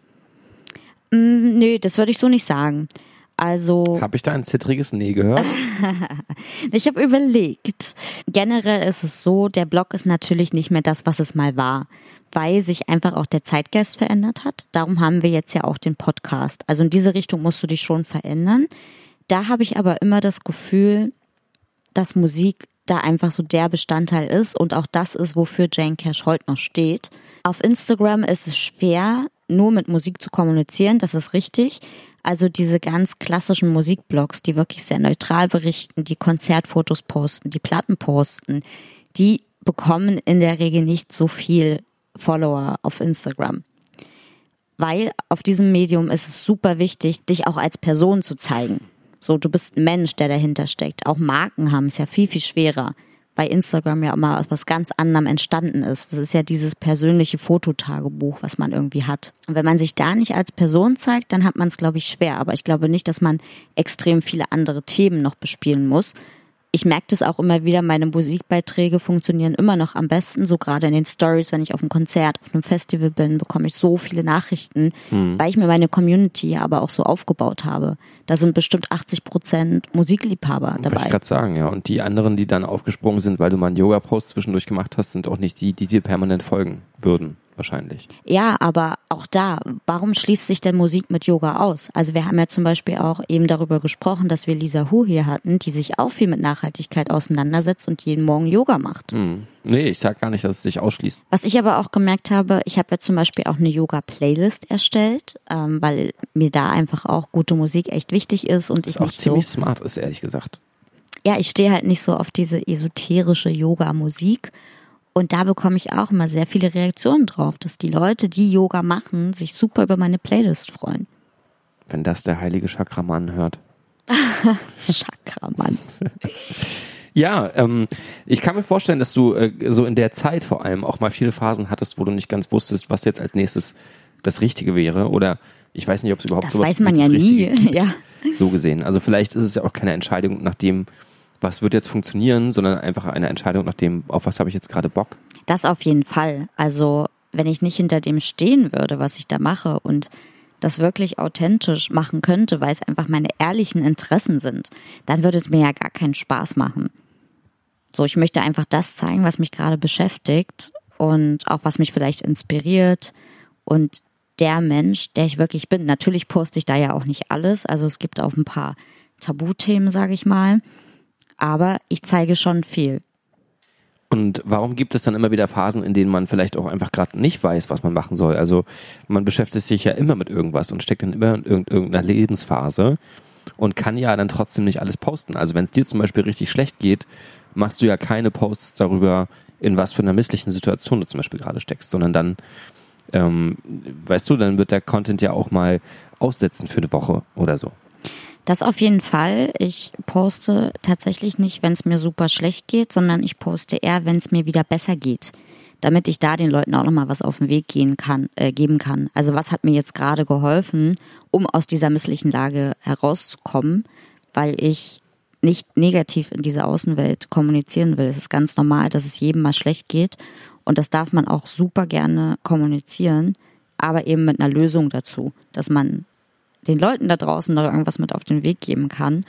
Mm, nö, das würde ich so nicht sagen. Also habe ich da ein zittriges Nee gehört? Ich habe überlegt. Generell ist es so, der Blog ist natürlich nicht mehr das, was es mal war, weil sich einfach auch der Zeitgeist verändert hat. Darum haben wir jetzt ja auch den Podcast. Also in diese Richtung musst du dich schon verändern. Da habe ich aber immer das Gefühl, dass Musik da einfach so der Bestandteil ist und auch das ist, wofür Jane Cash heute noch steht. Auf Instagram ist es schwer, nur mit Musik zu kommunizieren, das ist richtig. Also diese ganz klassischen Musikblogs, die wirklich sehr neutral berichten, die Konzertfotos posten, die Platten posten, die bekommen in der Regel nicht so viel Follower auf Instagram. Weil auf diesem Medium ist es super wichtig, dich auch als Person zu zeigen. So, du bist ein Mensch, der dahinter steckt. Auch Marken haben es ja viel, viel schwerer, weil Instagram ja immer aus was ganz anderem entstanden ist. Das ist ja dieses persönliche Fototagebuch, was man irgendwie hat. Und wenn man sich da nicht als Person zeigt, dann hat man es, glaube ich, schwer. Aber ich glaube nicht, dass man extrem viele andere Themen noch bespielen muss. ich merke das auch immer wieder, meine Musikbeiträge funktionieren immer noch am besten, so gerade in den Stories, wenn ich auf einem Konzert, auf einem Festival bin, bekomme ich so viele Nachrichten, mhm. weil ich mir meine Community aber auch so aufgebaut habe. Da sind bestimmt achtzig Prozent Musikliebhaber dabei. Wollte ich gerade sagen, ja. Und die anderen, die dann aufgesprungen sind, weil du mal einen Yoga-Post zwischendurch gemacht hast, sind auch nicht die, die dir permanent folgen würden. Wahrscheinlich. Ja, aber auch da, warum schließt sich denn Musik mit Yoga aus? Also wir haben ja zum Beispiel auch eben darüber gesprochen, dass wir Lisa Hu hier hatten, die sich auch viel mit Nachhaltigkeit auseinandersetzt und jeden Morgen Yoga macht. Hm. Nee, ich sag gar nicht, dass es sich ausschließt. Was ich aber auch gemerkt habe, ich habe ja zum Beispiel auch eine Yoga-Playlist erstellt, ähm, weil mir da einfach auch gute Musik echt wichtig ist. Und das ich auch nicht ziemlich so, smart ist, ehrlich gesagt. Ja, ich stehe halt nicht so auf diese esoterische Yoga-Musik. Und da bekomme ich auch immer sehr viele Reaktionen drauf, dass die Leute, die Yoga machen, sich super über meine Playlist freuen. Wenn das der heilige Chakramann hört. Chakramann. Ja, ähm, ich kann mir vorstellen, dass du äh, so in der Zeit vor allem auch mal viele Phasen hattest, wo du nicht ganz wusstest, was jetzt als nächstes das Richtige wäre. Oder ich weiß nicht, ob es überhaupt das sowas weiß man wie ja das nie. Richtige gibt, Ja. so gesehen. Also vielleicht ist es ja auch keine Entscheidung nach dem, was wird jetzt funktionieren, sondern einfach eine Entscheidung nach dem, auf was habe ich jetzt gerade Bock. Das auf jeden Fall. Also wenn ich nicht hinter dem stehen würde, was ich da mache und das wirklich authentisch machen könnte, weil es einfach meine ehrlichen Interessen sind, dann würde es mir ja gar keinen Spaß machen. So, ich möchte einfach das zeigen, was mich gerade beschäftigt und auch was mich vielleicht inspiriert und der Mensch, der ich wirklich bin. Natürlich poste ich da ja auch nicht alles, also es gibt auch ein paar Tabuthemen, sage ich mal. Aber ich zeige schon viel. Und warum gibt es dann immer wieder Phasen, in denen man vielleicht auch einfach gerade nicht weiß, was man machen soll? Also man beschäftigt sich ja immer mit irgendwas und steckt dann immer in irgendeiner Lebensphase und kann ja dann trotzdem nicht alles posten. Also wenn es dir zum Beispiel richtig schlecht geht, machst du ja keine Posts darüber, in was für einer misslichen Situation du zum Beispiel gerade steckst, sondern dann, ähm, weißt du, dann wird der Content ja auch mal aussetzen für eine Woche oder so. Das auf jeden Fall. Ich poste tatsächlich nicht, wenn es mir super schlecht geht, sondern ich poste eher, wenn es mir wieder besser geht, damit ich da den Leuten auch nochmal was auf den Weg gehen kann, äh, geben kann. Also was hat mir jetzt gerade geholfen, um aus dieser misslichen Lage herauszukommen, weil ich nicht negativ in diese Außenwelt kommunizieren will. Es ist ganz normal, dass es jedem mal schlecht geht und das darf man auch super gerne kommunizieren, aber eben mit einer Lösung dazu, dass man den Leuten da draußen noch irgendwas mit auf den Weg geben kann.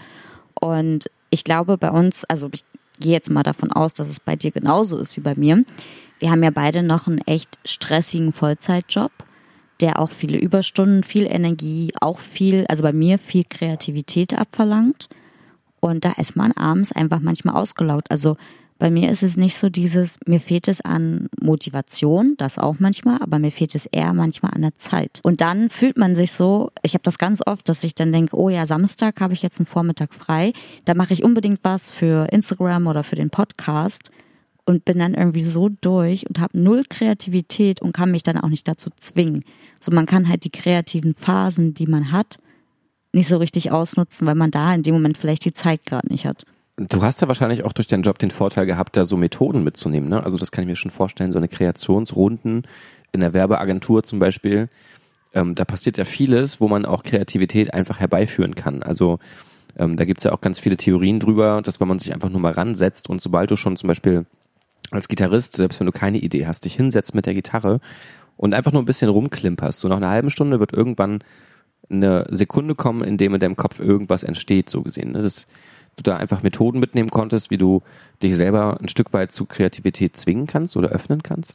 Und ich glaube bei uns, also ich gehe jetzt mal davon aus, dass es bei dir genauso ist wie bei mir. Wir haben ja beide noch einen echt stressigen Vollzeitjob, der auch viele Überstunden, viel Energie, auch viel, also bei mir viel Kreativität abverlangt. Und da ist man abends einfach manchmal ausgelaugt. Also bei mir ist es nicht so dieses, mir fehlt es an Motivation, das auch manchmal, aber mir fehlt es eher manchmal an der Zeit. Und dann fühlt man sich so, ich habe das ganz oft, dass ich dann denke, oh ja, Samstag habe ich jetzt einen Vormittag frei, da mache ich unbedingt was für Instagram oder für den Podcast und bin dann irgendwie so durch und habe null Kreativität und kann mich dann auch nicht dazu zwingen. So, man kann halt die kreativen Phasen, die man hat, nicht so richtig ausnutzen, weil man da in dem Moment vielleicht die Zeit gerade nicht hat. Du hast ja wahrscheinlich auch durch deinen Job den Vorteil gehabt, da so Methoden mitzunehmen, ne? Also das kann ich mir schon vorstellen, so eine Kreationsrunden in der Werbeagentur zum Beispiel, ähm, da passiert ja vieles, wo man auch Kreativität einfach herbeiführen kann. Also ähm, da gibt's ja auch ganz viele Theorien drüber, dass wenn man sich einfach nur mal ransetzt und sobald du schon zum Beispiel als Gitarrist, selbst wenn du keine Idee hast, dich hinsetzt mit der Gitarre und einfach nur ein bisschen rumklimperst, so nach einer halben Stunde wird irgendwann eine Sekunde kommen, in dem in deinem Kopf irgendwas entsteht, so gesehen. Ne? Das du da einfach Methoden mitnehmen konntest, wie du dich selber ein Stück weit zu Kreativität zwingen kannst oder öffnen kannst?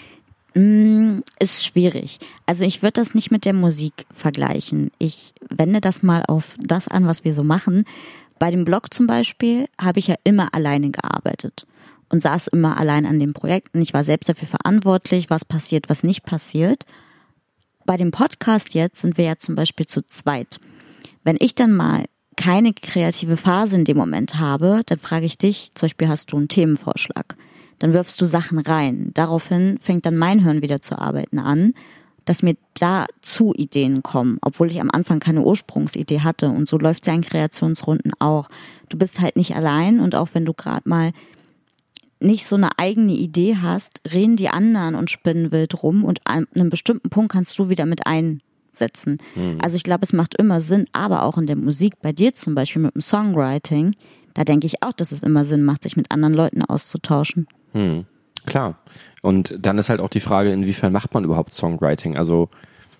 Mm, ist schwierig. Also ich würde das nicht mit der Musik vergleichen. Ich wende das mal auf das an, was wir so machen. Bei dem Blog zum Beispiel habe ich ja immer alleine gearbeitet und saß immer allein an den Projekten. Ich war selbst dafür verantwortlich, was passiert, was nicht passiert. Bei dem Podcast jetzt sind wir ja zum Beispiel zu zweit. Wenn ich dann mal keine kreative Phase in dem Moment habe, dann frage ich dich, zum Beispiel hast du einen Themenvorschlag. Dann wirfst du Sachen rein. Daraufhin fängt dann mein Hirn wieder zu arbeiten an, dass mir dazu Ideen kommen, obwohl ich am Anfang keine Ursprungsidee hatte. Und so läuft es ja in Kreationsrunden auch. Du bist halt nicht allein und auch wenn du gerade mal nicht so eine eigene Idee hast, reden die anderen und spinnen wild rum und an einem bestimmten Punkt kannst du wieder mit ein setzen. Mhm. Also ich glaube, es macht immer Sinn, aber auch in der Musik, bei dir zum Beispiel mit dem Songwriting, da denke ich auch, dass es immer Sinn macht, sich mit anderen Leuten auszutauschen. Hm, klar. Und dann ist halt auch die Frage, inwiefern macht man überhaupt Songwriting? Also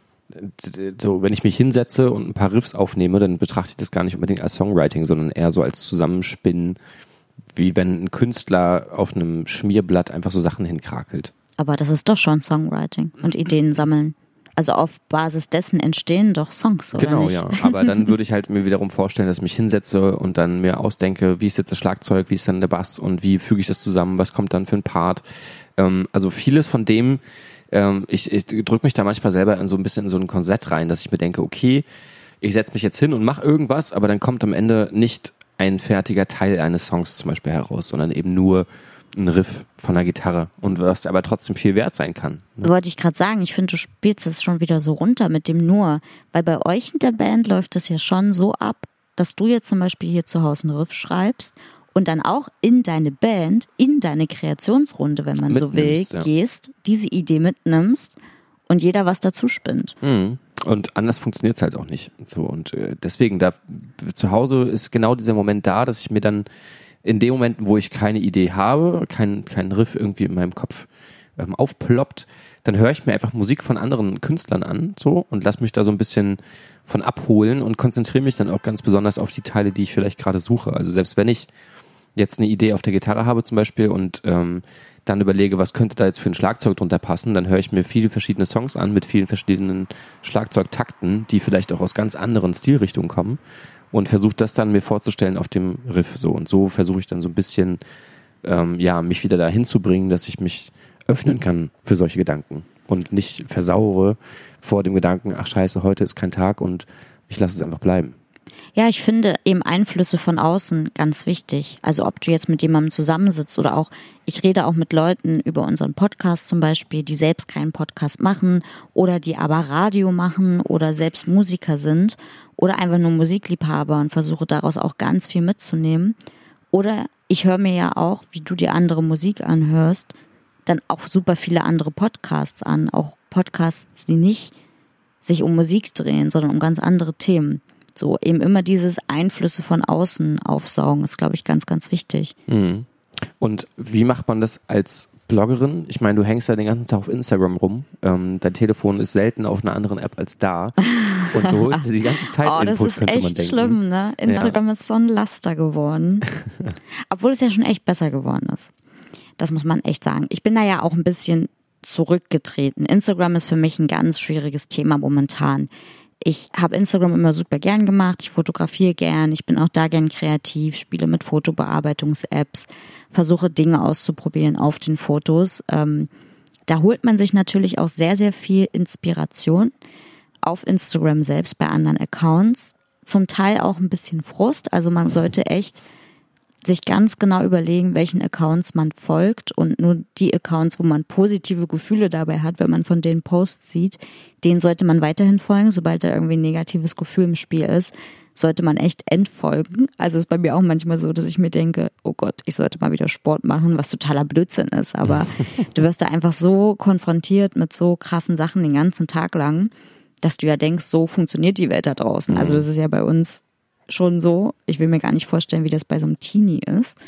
so, wenn ich mich hinsetze und ein paar Riffs aufnehme, dann betrachte ich das gar nicht unbedingt als Songwriting, sondern eher so als Zusammenspinnen, wie wenn ein Künstler auf einem Schmierblatt einfach so Sachen hinkrakelt. Aber das ist doch schon Songwriting und Ideen sammeln. Also auf Basis dessen entstehen doch Songs, oder genau, nicht? Genau, ja. Aber dann würde ich halt mir wiederum vorstellen, dass ich mich hinsetze und dann mir ausdenke, wie ist jetzt das Schlagzeug, wie ist dann der Bass und wie füge ich das zusammen, was kommt dann für ein Part. Ähm, also vieles von dem, ähm, ich, ich drücke mich da manchmal selber in so ein bisschen in so ein Korsett rein, dass ich mir denke, okay, ich setze mich jetzt hin und mache irgendwas, aber dann kommt am Ende nicht ein fertiger Teil eines Songs zum Beispiel heraus, sondern eben nur ein Riff von der Gitarre und was aber trotzdem viel wert sein kann. Ne? Wollte ich gerade sagen, ich finde, du spielst es schon wieder so runter mit dem nur, weil bei euch in der Band läuft es ja schon so ab, dass du jetzt zum Beispiel hier zu Hause einen Riff schreibst und dann auch in deine Band, in deine Kreationsrunde, wenn man so will, ja. gehst, diese Idee mitnimmst und jeder was dazu spinnt. Mhm. Und anders funktioniert es halt auch nicht. So, und äh, deswegen, da zu Hause ist genau dieser Moment da, dass ich mir dann in den Momenten, wo ich keine Idee habe, kein, kein Riff irgendwie in meinem Kopf ähm, aufploppt, dann höre ich mir einfach Musik von anderen Künstlern an so und lass mich da so ein bisschen von abholen und konzentriere mich dann auch ganz besonders auf die Teile, die ich vielleicht gerade suche. Also selbst wenn ich jetzt eine Idee auf der Gitarre habe zum Beispiel und ähm, dann überlege, was könnte da jetzt für ein Schlagzeug drunter passen, dann höre ich mir viele verschiedene Songs an mit vielen verschiedenen Schlagzeugtakten, die vielleicht auch aus ganz anderen Stilrichtungen kommen und versuche das dann mir vorzustellen auf dem Riff. So und so versuche ich dann so ein bisschen ähm, ja mich wieder dahin zu bringen, dass ich mich öffnen kann für solche Gedanken und nicht versaure vor dem Gedanken, ach scheiße, heute ist kein Tag und ich lasse es einfach bleiben. Ja, ich finde eben Einflüsse von außen ganz wichtig. Also ob du jetzt mit jemandem zusammensitzt oder auch, ich rede auch mit Leuten über unseren Podcast zum Beispiel, die selbst keinen Podcast machen oder die aber Radio machen oder selbst Musiker sind oder einfach nur Musikliebhaber und versuche daraus auch ganz viel mitzunehmen. Oder ich höre mir ja auch, wie du dir andere Musik anhörst, dann auch super viele andere Podcasts an. Auch Podcasts, die nicht sich um Musik drehen, sondern um ganz andere Themen. So eben immer dieses Einflüsse von außen aufsaugen ist, glaube ich, ganz, ganz wichtig. Mhm. Und wie macht man das als Bloggerin? Ich meine, du hängst ja den ganzen Tag auf Instagram rum. Ähm, dein Telefon ist selten auf einer anderen App als da. Und du holst dir die ganze Zeit oh, Input, das ist könnte man echt denken. schlimm, ne? Instagram ja. ist so ein Laster geworden. Obwohl es ja schon echt besser geworden ist. Das muss man echt sagen. Ich bin da ja auch ein bisschen zurückgetreten. Instagram ist für mich ein ganz schwieriges Thema momentan. Ich habe Instagram immer super gern gemacht, ich fotografiere gern, ich bin auch da gern kreativ, spiele mit Fotobearbeitungs-Apps, versuche Dinge auszuprobieren auf den Fotos. Ähm, da holt man sich natürlich auch sehr, sehr viel Inspiration auf Instagram selbst bei anderen Accounts. Zum Teil auch ein bisschen Frust, also man sollte echt sich ganz genau überlegen, welchen Accounts man folgt und nur die Accounts, wo man positive Gefühle dabei hat, wenn man von denen Posts sieht, denen sollte man weiterhin folgen. Sobald da irgendwie ein negatives Gefühl im Spiel ist, sollte man echt entfolgen. Also ist bei mir auch manchmal so, dass ich mir denke, oh Gott, ich sollte mal wieder Sport machen, was totaler Blödsinn ist. Aber du wirst da einfach so konfrontiert mit so krassen Sachen den ganzen Tag lang, dass du ja denkst, so funktioniert die Welt da draußen. Also das ist ja bei uns schon so. Ich will mir gar nicht vorstellen, wie das bei so einem Teenie ist.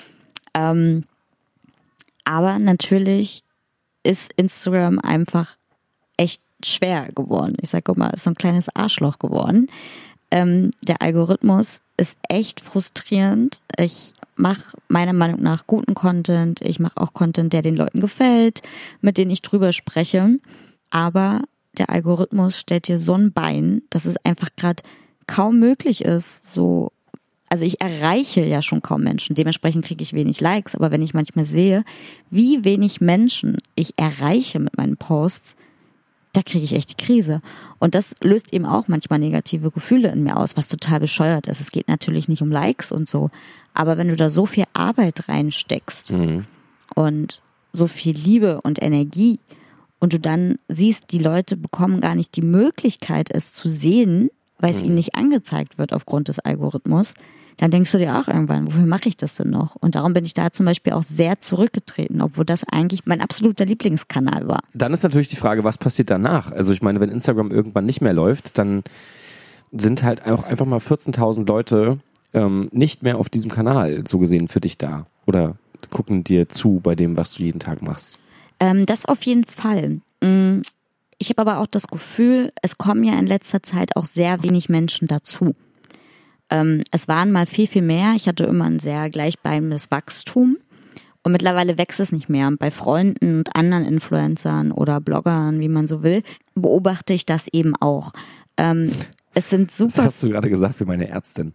Ähm, aber natürlich ist Instagram einfach echt schwer geworden. Ich sage immer, es ist so ein kleines Arschloch geworden. Ähm, der Algorithmus ist echt frustrierend. Ich mache meiner Meinung nach guten Content. Ich mache auch Content, der den Leuten gefällt, mit denen ich drüber spreche. Aber der Algorithmus stellt dir so ein Bein, dass es einfach gerade kaum möglich ist, so, also ich erreiche ja schon kaum Menschen, dementsprechend kriege ich wenig Likes, aber wenn ich manchmal sehe, wie wenig Menschen ich erreiche mit meinen Posts, da kriege ich echt die Krise. Und das löst eben auch manchmal negative Gefühle in mir aus, was total bescheuert ist. Es geht natürlich nicht um Likes und so, aber wenn du da so viel Arbeit reinsteckst mhm. und so viel Liebe und Energie und du dann siehst, die Leute bekommen gar nicht die Möglichkeit, es zu sehen, weil es ihnen nicht angezeigt wird aufgrund des Algorithmus, dann denkst du dir auch irgendwann, wofür mache ich das denn noch? Und darum bin ich da zum Beispiel auch sehr zurückgetreten, obwohl das eigentlich mein absoluter Lieblingskanal war. Dann ist natürlich die Frage, was passiert danach? Also ich meine, wenn Instagram irgendwann nicht mehr läuft, dann sind halt auch einfach mal vierzehntausend Leute ähm, nicht mehr auf diesem Kanal so gesehen für dich da oder gucken dir zu bei dem, was du jeden Tag machst? Ähm, das auf jeden Fall. Ich habe aber auch das Gefühl, es kommen ja in letzter Zeit auch sehr wenig Menschen dazu. Ähm, es waren mal viel, viel mehr. Ich hatte immer ein sehr gleichbleibendes Wachstum. Und mittlerweile wächst es nicht mehr. Bei Freunden und anderen Influencern oder Bloggern, wie man so will, beobachte ich das eben auch. Ähm, es sind super. Das hast du gerade gesagt für meine Ärztin.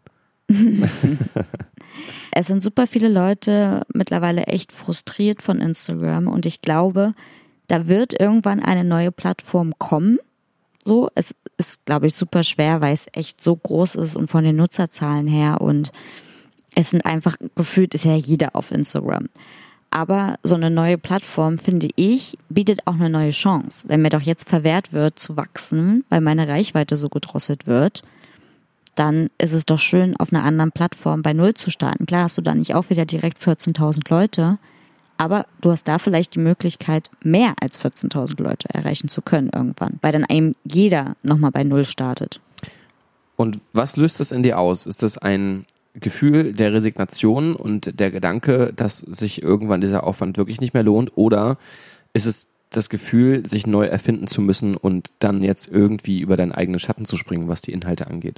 Es sind super viele Leute mittlerweile echt frustriert von Instagram und ich glaube, da wird irgendwann eine neue Plattform kommen. So, es ist, glaube ich, super schwer, weil es echt so groß ist und von den Nutzerzahlen her und es sind einfach gefühlt ist ja jeder auf Instagram. Aber so eine neue Plattform, finde ich, bietet auch eine neue Chance. Wenn mir doch jetzt verwehrt wird, zu wachsen, weil meine Reichweite so gedrosselt wird, dann ist es doch schön, auf einer anderen Plattform bei Null zu starten. Klar hast du da nicht auch wieder direkt vierzehntausend Leute, aber du hast da vielleicht die Möglichkeit, mehr als vierzehntausend Leute erreichen zu können irgendwann, weil dann eben jeder nochmal bei Null startet. Und was löst das in dir aus? Ist das ein Gefühl der Resignation und der Gedanke, dass sich irgendwann dieser Aufwand wirklich nicht mehr lohnt? Oder ist es das Gefühl, sich neu erfinden zu müssen und dann jetzt irgendwie über deinen eigenen Schatten zu springen, was die Inhalte angeht?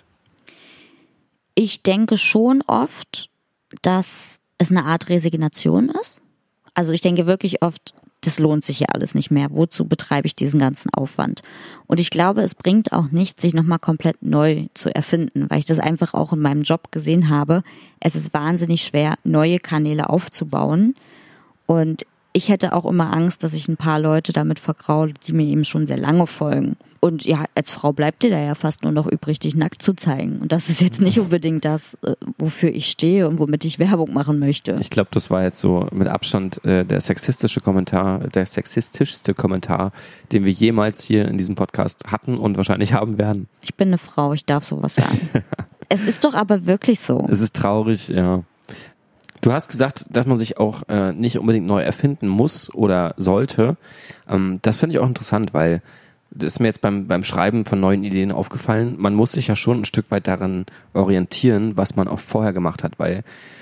Ich denke schon oft, dass es eine Art Resignation ist. Also ich denke wirklich oft, das lohnt sich ja alles nicht mehr. Wozu betreibe ich diesen ganzen Aufwand? Und ich glaube, es bringt auch nichts, sich nochmal komplett neu zu erfinden, weil ich das einfach auch in meinem Job gesehen habe. Es ist wahnsinnig schwer, neue Kanäle aufzubauen. Und ich hätte auch immer Angst, dass ich ein paar Leute damit vergraule, die mir eben schon sehr lange folgen. Und ja, als Frau bleibt dir da ja fast nur noch übrig, dich nackt zu zeigen. Und das ist jetzt nicht unbedingt das, wofür ich stehe und womit ich Werbung machen möchte. Ich glaube, das war jetzt so mit Abstand äh, der sexistische Kommentar, der sexistischste Kommentar, den wir jemals hier in diesem Podcast hatten und wahrscheinlich haben werden. Ich bin eine Frau, ich darf sowas sagen. Es ist doch aber wirklich so. Es ist traurig, ja. Du hast gesagt, dass man sich auch äh, nicht unbedingt neu erfinden muss oder sollte. Ähm, das finde ich auch interessant, weil das ist mir jetzt beim, beim Schreiben von neuen Ideen aufgefallen. Man muss sich ja schon ein Stück weit daran orientieren, was man auch vorher gemacht hat, weil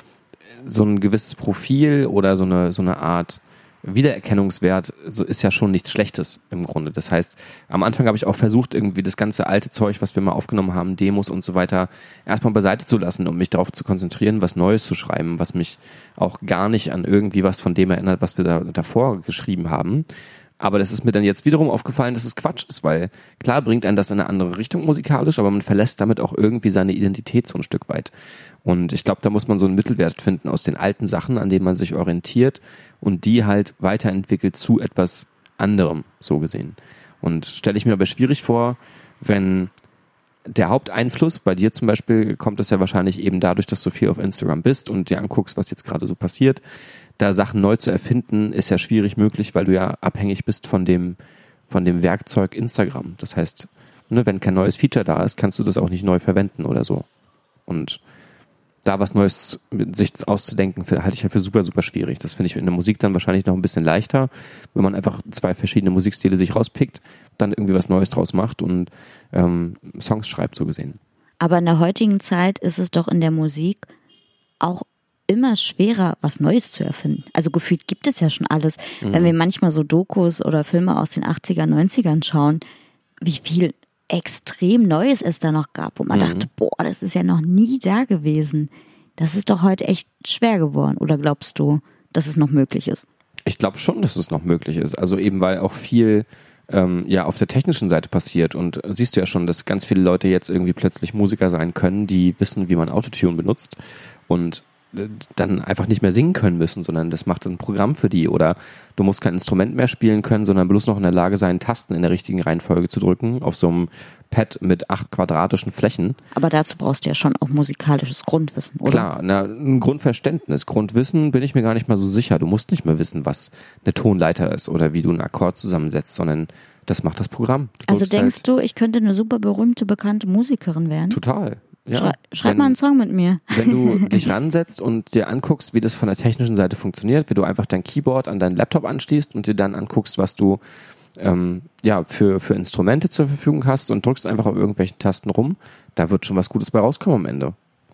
so ein gewisses Profil oder so eine, so eine Art Wiedererkennungswert so ist ja schon nichts Schlechtes im Grunde. Das heißt, am Anfang habe ich auch versucht, irgendwie das ganze alte Zeug, was wir mal aufgenommen haben, Demos und so weiter, erstmal beiseite zu lassen, um mich darauf zu konzentrieren, was Neues zu schreiben, was mich auch gar nicht an irgendwie was von dem erinnert, was wir da davor geschrieben haben. Aber das ist mir dann jetzt wiederum aufgefallen, dass es Quatsch ist, weil klar bringt einen das in eine andere Richtung musikalisch, aber man verlässt damit auch irgendwie seine Identität so ein Stück weit. Und ich glaube, da muss man so einen Mittelwert finden aus den alten Sachen, an denen man sich orientiert und die halt weiterentwickelt zu etwas anderem, so gesehen. Und stelle ich mir aber schwierig vor, wenn der Haupteinfluss, bei dir zum Beispiel kommt es ja wahrscheinlich eben dadurch, dass du viel auf Instagram bist und dir anguckst, was jetzt gerade so passiert, da Sachen neu zu erfinden, ist ja schwierig möglich, weil du ja abhängig bist von dem, von dem Werkzeug Instagram. Das heißt, ne, wenn kein neues Feature da ist, kannst du das auch nicht neu verwenden oder so. Und da was Neues sich auszudenken, halte ich ja für super, super schwierig. Das finde ich in der Musik dann wahrscheinlich noch ein bisschen leichter, wenn man einfach zwei verschiedene Musikstile sich rauspickt, dann irgendwie was Neues draus macht und ähm, Songs schreibt, so gesehen. Aber in der heutigen Zeit ist es doch in der Musik auch immer schwerer, was Neues zu erfinden. Also gefühlt gibt es ja schon alles. Mhm. Wenn wir manchmal so Dokus oder Filme aus den achtziger, neunzigern schauen, wie viel extrem Neues es da noch gab, wo man mhm. dachte, boah, das ist ja noch nie da gewesen. Das ist doch heute echt schwer geworden. Oder glaubst du, dass es noch möglich ist? Ich glaube schon, dass es noch möglich ist. Also eben, weil auch viel ähm, ja auf der technischen Seite passiert. Und siehst du ja schon, dass ganz viele Leute jetzt irgendwie plötzlich Musiker sein können, die wissen, wie man Autotune benutzt und dann einfach nicht mehr singen können müssen, sondern das macht ein Programm für die. Oder du musst kein Instrument mehr spielen können, sondern bloß noch in der Lage sein, Tasten in der richtigen Reihenfolge zu drücken, auf so einem Pad mit acht quadratischen Flächen. Aber dazu brauchst du ja schon auch musikalisches Grundwissen, oder? Klar, na, ein Grundverständnis. Grundwissen bin ich mir gar nicht mal so sicher. Du musst nicht mehr wissen, was eine Tonleiter ist oder wie du einen Akkord zusammensetzt, sondern das macht das Programm. Du also denkst halt du, ich könnte eine super berühmte, bekannte Musikerin werden? Total. Ja, Schrei, schreib wenn, mal einen Song mit mir. Wenn du dich ransetzt und dir anguckst, wie das von der technischen Seite funktioniert, wie du einfach dein Keyboard an deinen Laptop anschließt und dir dann anguckst, was du ähm, ja für, für Instrumente zur Verfügung hast und drückst einfach auf irgendwelchen Tasten rum, da wird schon was Gutes bei rauskommen am Ende.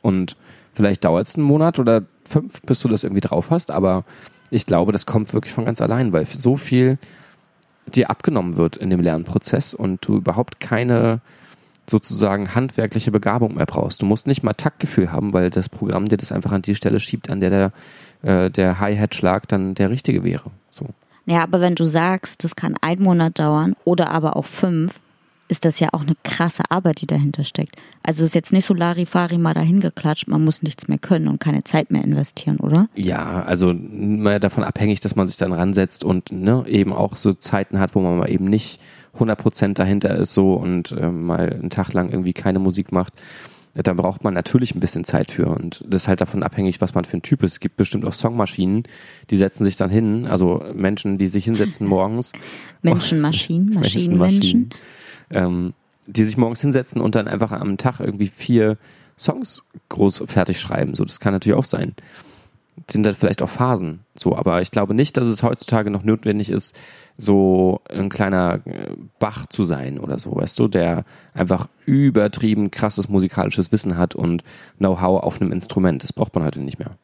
und vielleicht dauert es einen Monat oder fünf, bis du das irgendwie drauf hast, aber ich glaube, das kommt wirklich von ganz allein, weil so viel dir abgenommen wird in dem Lernprozess und du überhaupt keine sozusagen handwerkliche Begabung mehr brauchst. Du musst nicht mal Taktgefühl haben, weil das Programm dir das einfach an die Stelle schiebt, an der der, äh, der Hi-Hat-Schlag dann der richtige wäre. So. Ja, aber wenn du sagst, das kann einen Monat dauern oder aber auch fünf, ist das ja auch eine krasse Arbeit, die dahinter steckt. Also es ist jetzt nicht so Larifari mal dahin geklatscht, man muss nichts mehr können und keine Zeit mehr investieren, oder? Ja, also mal davon abhängig, dass man sich dann ransetzt und ne, eben auch so Zeiten hat, wo man mal eben nicht hundert Prozent dahinter ist so und äh, mal einen Tag lang irgendwie keine Musik macht. Da braucht man natürlich ein bisschen Zeit für und das ist halt davon abhängig, was man für ein Typ ist. Es gibt bestimmt auch Songmaschinen, die setzen sich dann hin, also Menschen, die sich hinsetzen morgens. Menschenmaschinen, Maschinenmenschen. Ähm, die sich morgens hinsetzen und dann einfach am Tag irgendwie vier Songs groß fertig schreiben. So, das kann natürlich auch sein. Das sind dann vielleicht auch Phasen. So, aber ich glaube nicht, dass es heutzutage noch notwendig ist, so ein kleiner Bach zu sein oder so, weißt du, der einfach übertrieben krasses musikalisches Wissen hat und Know-how auf einem Instrument. Das braucht man heute nicht mehr.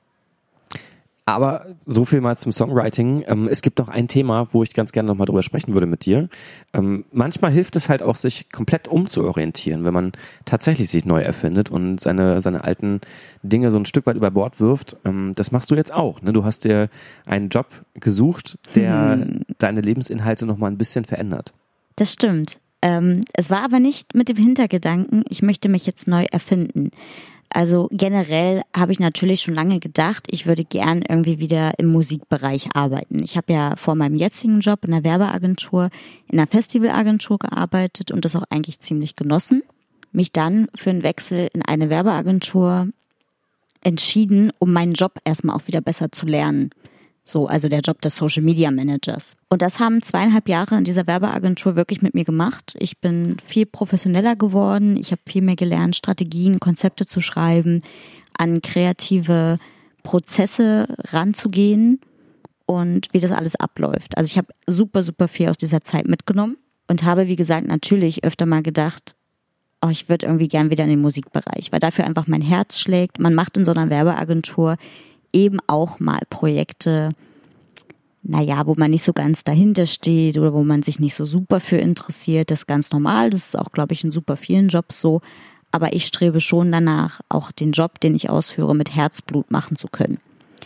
Aber so viel mal zum Songwriting. Ähm, es gibt noch ein Thema, wo ich ganz gerne nochmal drüber sprechen würde mit dir. Ähm, manchmal hilft es halt auch, sich komplett umzuorientieren, wenn man tatsächlich sich neu erfindet und seine, seine alten Dinge so ein Stück weit über Bord wirft. Ähm, das machst du jetzt auch. Ne? Du hast dir einen Job gesucht, der hm. deine Lebensinhalte nochmal ein bisschen verändert. Das stimmt. Ähm, es war aber nicht mit dem Hintergedanken, ich möchte mich jetzt neu erfinden. Also generell habe ich natürlich schon lange gedacht, ich würde gern irgendwie wieder im Musikbereich arbeiten. Ich habe ja vor meinem jetzigen Job in der Werbeagentur, in einer Festivalagentur gearbeitet und das auch eigentlich ziemlich genossen. Mich dann für einen Wechsel in eine Werbeagentur entschieden, um meinen Job erstmal auch wieder besser zu lernen. So, also der Job des Social Media Managers. Und das haben zweieinhalb Jahre in dieser Werbeagentur wirklich mit mir gemacht. Ich bin viel professioneller geworden. Ich habe viel mehr gelernt, Strategien, Konzepte zu schreiben, an kreative Prozesse ranzugehen und wie das alles abläuft. Also ich habe super, super viel aus dieser Zeit mitgenommen und habe, wie gesagt, natürlich öfter mal gedacht, oh, ich würde irgendwie gern wieder in den Musikbereich, weil dafür einfach mein Herz schlägt. Man macht in so einer Werbeagentur eben auch mal Projekte, naja, wo man nicht so ganz dahinter steht oder wo man sich nicht so super für interessiert. Das ist ganz normal, das ist auch, glaube ich, in super vielen Jobs so. Aber ich strebe schon danach, auch den Job, den ich ausführe, mit Herzblut machen zu können.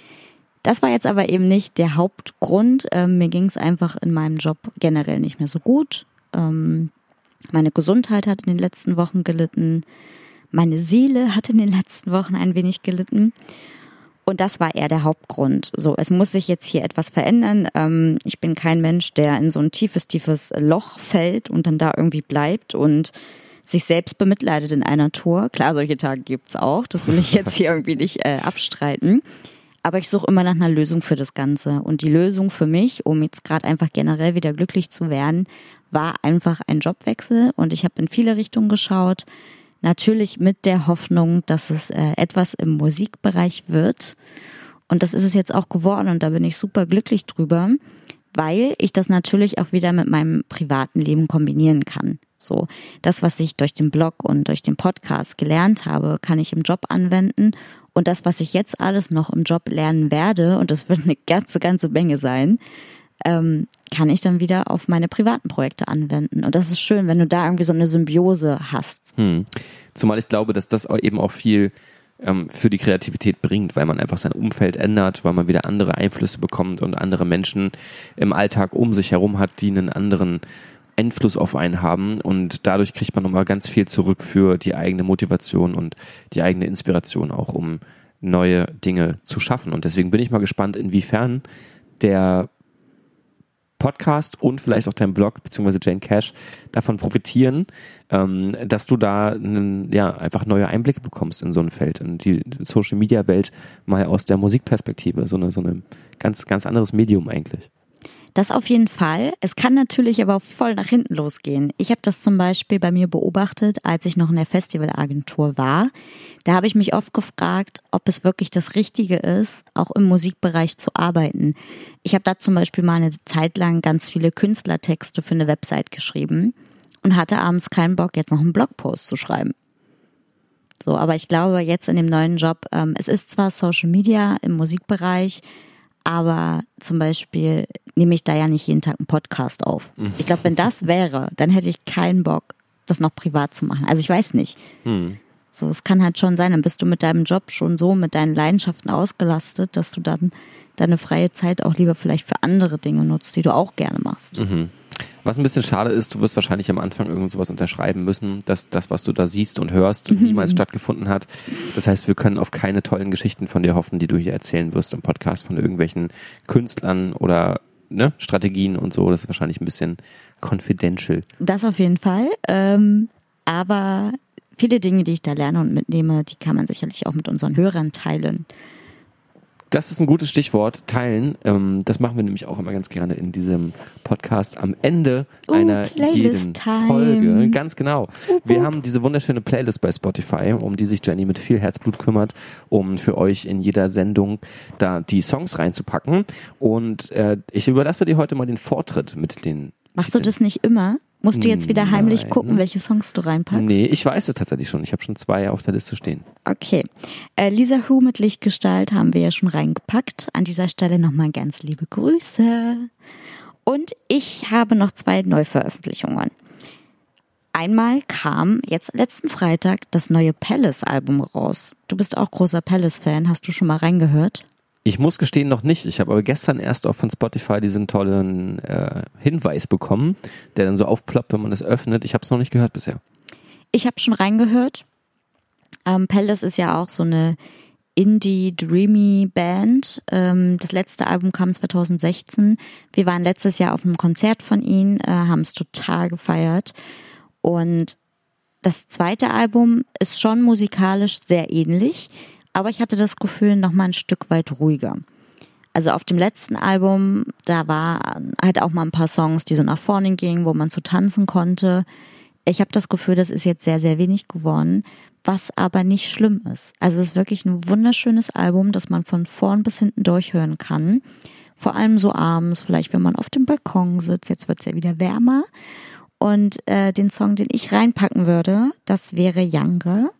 Das war jetzt aber eben nicht der Hauptgrund. Ähm, mir ging es einfach in meinem Job generell nicht mehr so gut. Ähm, meine Gesundheit hat in den letzten Wochen gelitten. Meine Seele hat in den letzten Wochen ein wenig gelitten. Und das war eher der Hauptgrund. So, es muss sich jetzt hier etwas verändern. Ähm, ich bin kein Mensch, der in so ein tiefes, tiefes Loch fällt und dann da irgendwie bleibt und sich selbst bemitleidet in einer Tour. Klar, solche Tage gibt's auch. Das will ich jetzt hier irgendwie nicht äh, abstreiten. Aber ich suche immer nach einer Lösung für das Ganze. Und die Lösung für mich, um jetzt gerade einfach generell wieder glücklich zu werden, war einfach ein Jobwechsel. Und ich habe in viele Richtungen geschaut. Natürlich mit der Hoffnung, dass es äh, etwas im Musikbereich wird. Und das ist es jetzt auch geworden und da bin ich super glücklich drüber, weil ich das natürlich auch wieder mit meinem privaten Leben kombinieren kann. So, das, was ich durch den Blog und durch den Podcast gelernt habe, kann ich im Job anwenden. Und das, was ich jetzt alles noch im Job lernen werde, und das wird eine ganze, ganze Menge sein, ähm, kann ich dann wieder auf meine privaten Projekte anwenden. Und das ist schön, wenn du da irgendwie so eine Symbiose hast. Hm. Zumal ich glaube, dass das eben auch viel ähm, für die Kreativität bringt, weil man einfach sein Umfeld ändert, weil man wieder andere Einflüsse bekommt und andere Menschen im Alltag um sich herum hat, die einen anderen Einfluss auf einen haben. Und dadurch kriegt man nochmal ganz viel zurück für die eigene Motivation und die eigene Inspiration auch, um neue Dinge zu schaffen. Und deswegen bin ich mal gespannt, inwiefern der Podcast und vielleicht auch dein Blog beziehungsweise Jane Cash davon profitieren, ähm, dass du da einen, ja, einfach neue Einblicke bekommst in so ein Feld, in die Social-Media-Welt mal aus der Musikperspektive, so eine, so eine ganz, ganz anderes Medium eigentlich. Das auf jeden Fall. Es kann natürlich aber auch voll nach hinten losgehen. Ich habe das zum Beispiel bei mir beobachtet, als ich noch in der Festivalagentur war. Da habe ich mich oft gefragt, ob es wirklich das Richtige ist, auch im Musikbereich zu arbeiten. Ich habe da zum Beispiel mal eine Zeit lang ganz viele Künstlertexte für eine Website geschrieben und hatte abends keinen Bock, jetzt noch einen Blogpost zu schreiben. So, aber ich glaube jetzt in dem neuen Job, ähm, es ist zwar Social Media im Musikbereich, aber zum Beispiel nehme ich da ja nicht jeden Tag einen Podcast auf. Mhm. Ich glaube, wenn das wäre, dann hätte ich keinen Bock, das noch privat zu machen. Also ich weiß nicht. Mhm. So, es kann halt schon sein, dann bist du mit deinem Job schon so mit deinen Leidenschaften ausgelastet, dass du dann deine freie Zeit auch lieber vielleicht für andere Dinge nutzt, die du auch gerne machst. Mhm. Was ein bisschen schade ist, du wirst wahrscheinlich am Anfang irgend sowas unterschreiben müssen, dass das, was du da siehst und hörst, mhm. niemals stattgefunden hat. Das heißt, wir können auf keine tollen Geschichten von dir hoffen, die du hier erzählen wirst im Podcast von irgendwelchen Künstlern oder ne, Strategien und so. Das ist wahrscheinlich ein bisschen confidential. Das auf jeden Fall. Ähm, aber viele Dinge, die ich da lerne und mitnehme, die kann man sicherlich auch mit unseren Hörern teilen. Das ist ein gutes Stichwort, teilen. Ähm, das machen wir nämlich auch immer ganz gerne in diesem Podcast am Ende uh, einer jeden Folge. Ganz genau. Uh, uh. Wir haben diese wunderschöne Playlist bei Spotify, um die sich Jenny mit viel Herzblut kümmert, um für euch in jeder Sendung da die Songs reinzupacken. Und äh, ich überlasse dir heute mal den Vortritt mit den Machst du das nicht immer? Musst du jetzt wieder heimlich Nein. gucken, welche Songs du reinpackst? Nee, ich weiß es tatsächlich schon. Ich habe schon zwei auf der Liste stehen. Okay. Äh, Lisa Who mit Lichtgestalt haben wir ja schon reingepackt. An dieser Stelle nochmal ganz liebe Grüße. Und ich habe noch zwei Neuveröffentlichungen. Einmal kam jetzt letzten Freitag das neue Palace-Album raus. Du bist auch großer Palace-Fan. Hast du schon mal reingehört? Ich muss gestehen, noch nicht. Ich habe aber gestern erst auch von Spotify diesen tollen äh, Hinweis bekommen, der dann so aufploppt, wenn man es öffnet. Ich habe es noch nicht gehört bisher. Ich habe schon reingehört. Ähm, Palace ist ja auch so eine Indie-Dreamy-Band. Ähm, das letzte Album kam zwanzig sechzehn. Wir waren letztes Jahr auf einem Konzert von ihnen, äh, haben es total gefeiert. Und das zweite Album ist schon musikalisch sehr ähnlich, aber ich hatte das Gefühl, noch mal ein Stück weit ruhiger. Also auf dem letzten Album, da war halt auch mal ein paar Songs, die so nach vorne gingen, wo man zu tanzen konnte. Ich habe das Gefühl, das ist jetzt sehr, sehr wenig geworden, was aber nicht schlimm ist. Also es ist wirklich ein wunderschönes Album, das man von vorn bis hinten durchhören kann. Vor allem so abends, vielleicht wenn man auf dem Balkon sitzt. Jetzt wird es ja wieder wärmer. Und äh, den Song, den ich reinpacken würde, das wäre Younger.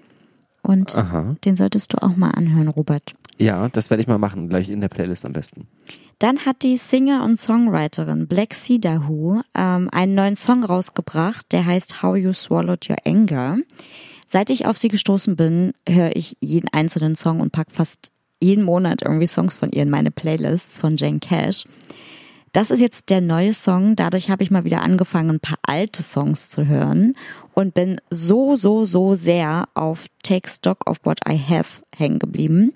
Und Aha. den solltest du auch mal anhören, Robert. Ja, das werde ich mal machen, gleich in der Playlist am besten. Dann hat die Singer und Songwriterin Black Sea Dahu ähm, einen neuen Song rausgebracht, der heißt How You Swallowed Your Anger. Seit ich auf sie gestoßen bin, höre ich jeden einzelnen Song und pack fast jeden Monat irgendwie Songs von ihr in meine Playlists von Jane Cash. Das ist jetzt der neue Song, dadurch habe ich mal wieder angefangen, ein paar alte Songs zu hören und bin so, so, so sehr auf Take Stock of What I Have hängen geblieben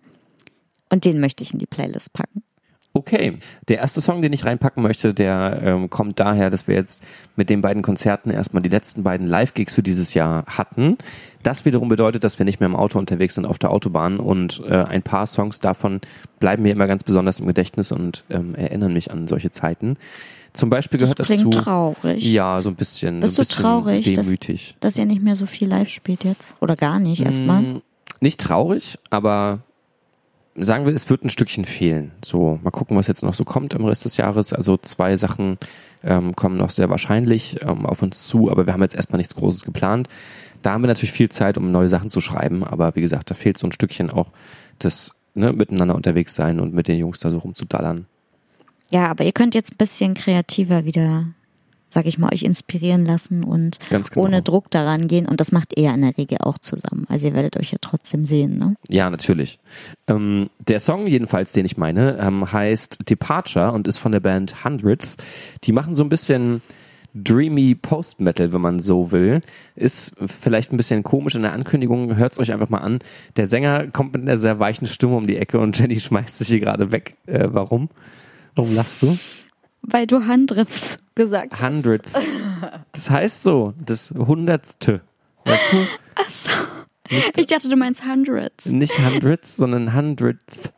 und den möchte ich in die Playlist packen. Okay, der erste Song, den ich reinpacken möchte, der ähm, kommt daher, dass wir jetzt mit den beiden Konzerten erstmal die letzten beiden Live-Gigs für dieses Jahr hatten. Das wiederum bedeutet, dass wir nicht mehr im Auto unterwegs sind auf der Autobahn und äh, ein paar Songs davon bleiben mir immer ganz besonders im Gedächtnis und ähm, erinnern mich an solche Zeiten. Zum Beispiel gehört das dazu... klingt traurig. Ja, so ein bisschen, Bist so ein bisschen du traurig, wehmütig. Dass, dass ihr nicht mehr so viel live spielt jetzt? Oder gar nicht erstmal? Mm, nicht traurig, aber... Sagen wir, es wird ein Stückchen fehlen. So, mal gucken, was jetzt noch so kommt im Rest des Jahres. Also zwei Sachen ähm, kommen noch sehr wahrscheinlich ähm, auf uns zu, aber wir haben jetzt erstmal nichts Großes geplant. Da haben wir natürlich viel Zeit, um neue Sachen zu schreiben, aber wie gesagt, da fehlt so ein Stückchen auch das ne, miteinander unterwegs sein und mit den Jungs da so rumzudallern. Ja, aber ihr könnt jetzt ein bisschen kreativer wieder, sag ich mal, euch inspirieren lassen und genau. ohne Druck daran gehen. Und das macht ihr in der Regel auch zusammen. Also ihr werdet euch ja trotzdem sehen, ne? Ja, natürlich. Ähm, der Song jedenfalls, den ich meine, ähm, heißt Departure und ist von der Band Hundreds. Die machen so ein bisschen dreamy Post-Metal, wenn man so will. Ist vielleicht ein bisschen komisch in der Ankündigung. Hört's euch einfach mal an. Der Sänger kommt mit einer sehr weichen Stimme um die Ecke und Jenny schmeißt sich hier gerade weg. Äh, warum? Warum lachst du? Weil du Hundreds gesagt hast. Hundreds. Das heißt so, das Hundertste. Weißt du? Ach so. Nicht, ich dachte, du meinst Hundreds. Nicht Hundreds, sondern Hundreds.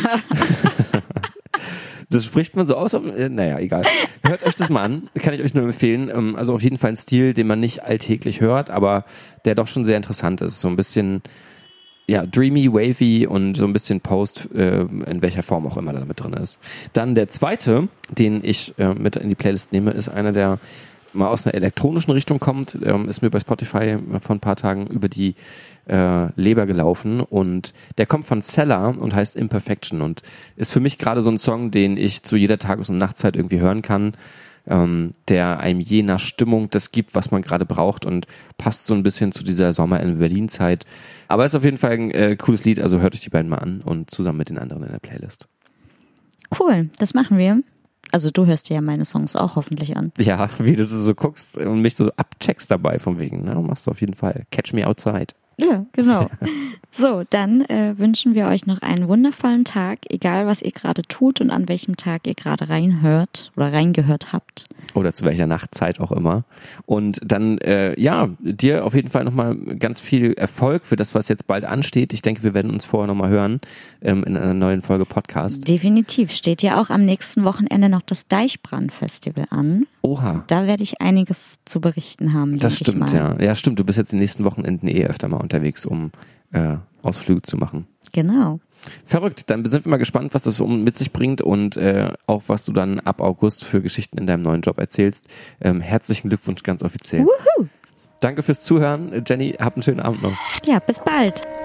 Das spricht man so aus. Auf, äh, naja, egal. Hört euch das mal an. Kann ich euch nur empfehlen. Ähm, also auf jeden Fall ein Stil, den man nicht alltäglich hört, aber der doch schon sehr interessant ist. So ein bisschen... Ja, dreamy, wavy und so ein bisschen Post, äh, in welcher Form auch immer da mit drin ist. Dann der zweite, den ich äh, mit in die Playlist nehme, ist einer der mal aus einer elektronischen Richtung kommt, ähm, ist mir bei Spotify vor ein paar Tagen über die äh, Leber gelaufen und der kommt von Cellar und heißt Imperfection und ist für mich gerade so ein Song, den ich zu jeder Tages- und Nachtzeit irgendwie hören kann, ähm, der einem je nach Stimmung das gibt, was man gerade braucht und passt so ein bisschen zu dieser Sommer in Berlin-Zeit. Aber ist auf jeden Fall ein äh, cooles Lied, also hört euch die beiden mal an und zusammen mit den anderen in der Playlist. Cool, das machen wir. Also du hörst dir ja meine Songs auch hoffentlich an. Ja, wie du so guckst und mich so abcheckst dabei von wegen, ne? Machst du auf jeden Fall. Catch me outside. Ja, genau. So, dann äh, wünschen wir euch noch einen wundervollen Tag, egal was ihr gerade tut und an welchem Tag ihr gerade reinhört oder reingehört habt. Oder zu welcher Nachtzeit auch immer. Und dann, äh, ja, dir auf jeden Fall nochmal ganz viel Erfolg für das, was jetzt bald ansteht. Ich denke, wir werden uns vorher nochmal hören ähm, in einer neuen Folge Podcast. Definitiv. Steht ja auch am nächsten Wochenende noch das Deichbrand-Festival an. Oha. Da werde ich einiges zu berichten haben. Das denke ich stimmt, mal. ja. Ja, stimmt. Du bist jetzt in den nächsten Wochenenden eh öfter mal unterwegs, um äh, Ausflüge zu machen. Genau. Verrückt, dann sind wir mal gespannt, was das so mit sich bringt und äh, auch was du dann ab August für Geschichten in deinem neuen Job erzählst. Ähm, herzlichen Glückwunsch ganz offiziell. Wuhu. Danke fürs Zuhören. Jenny, habt einen schönen Abend noch. Ja, bis bald.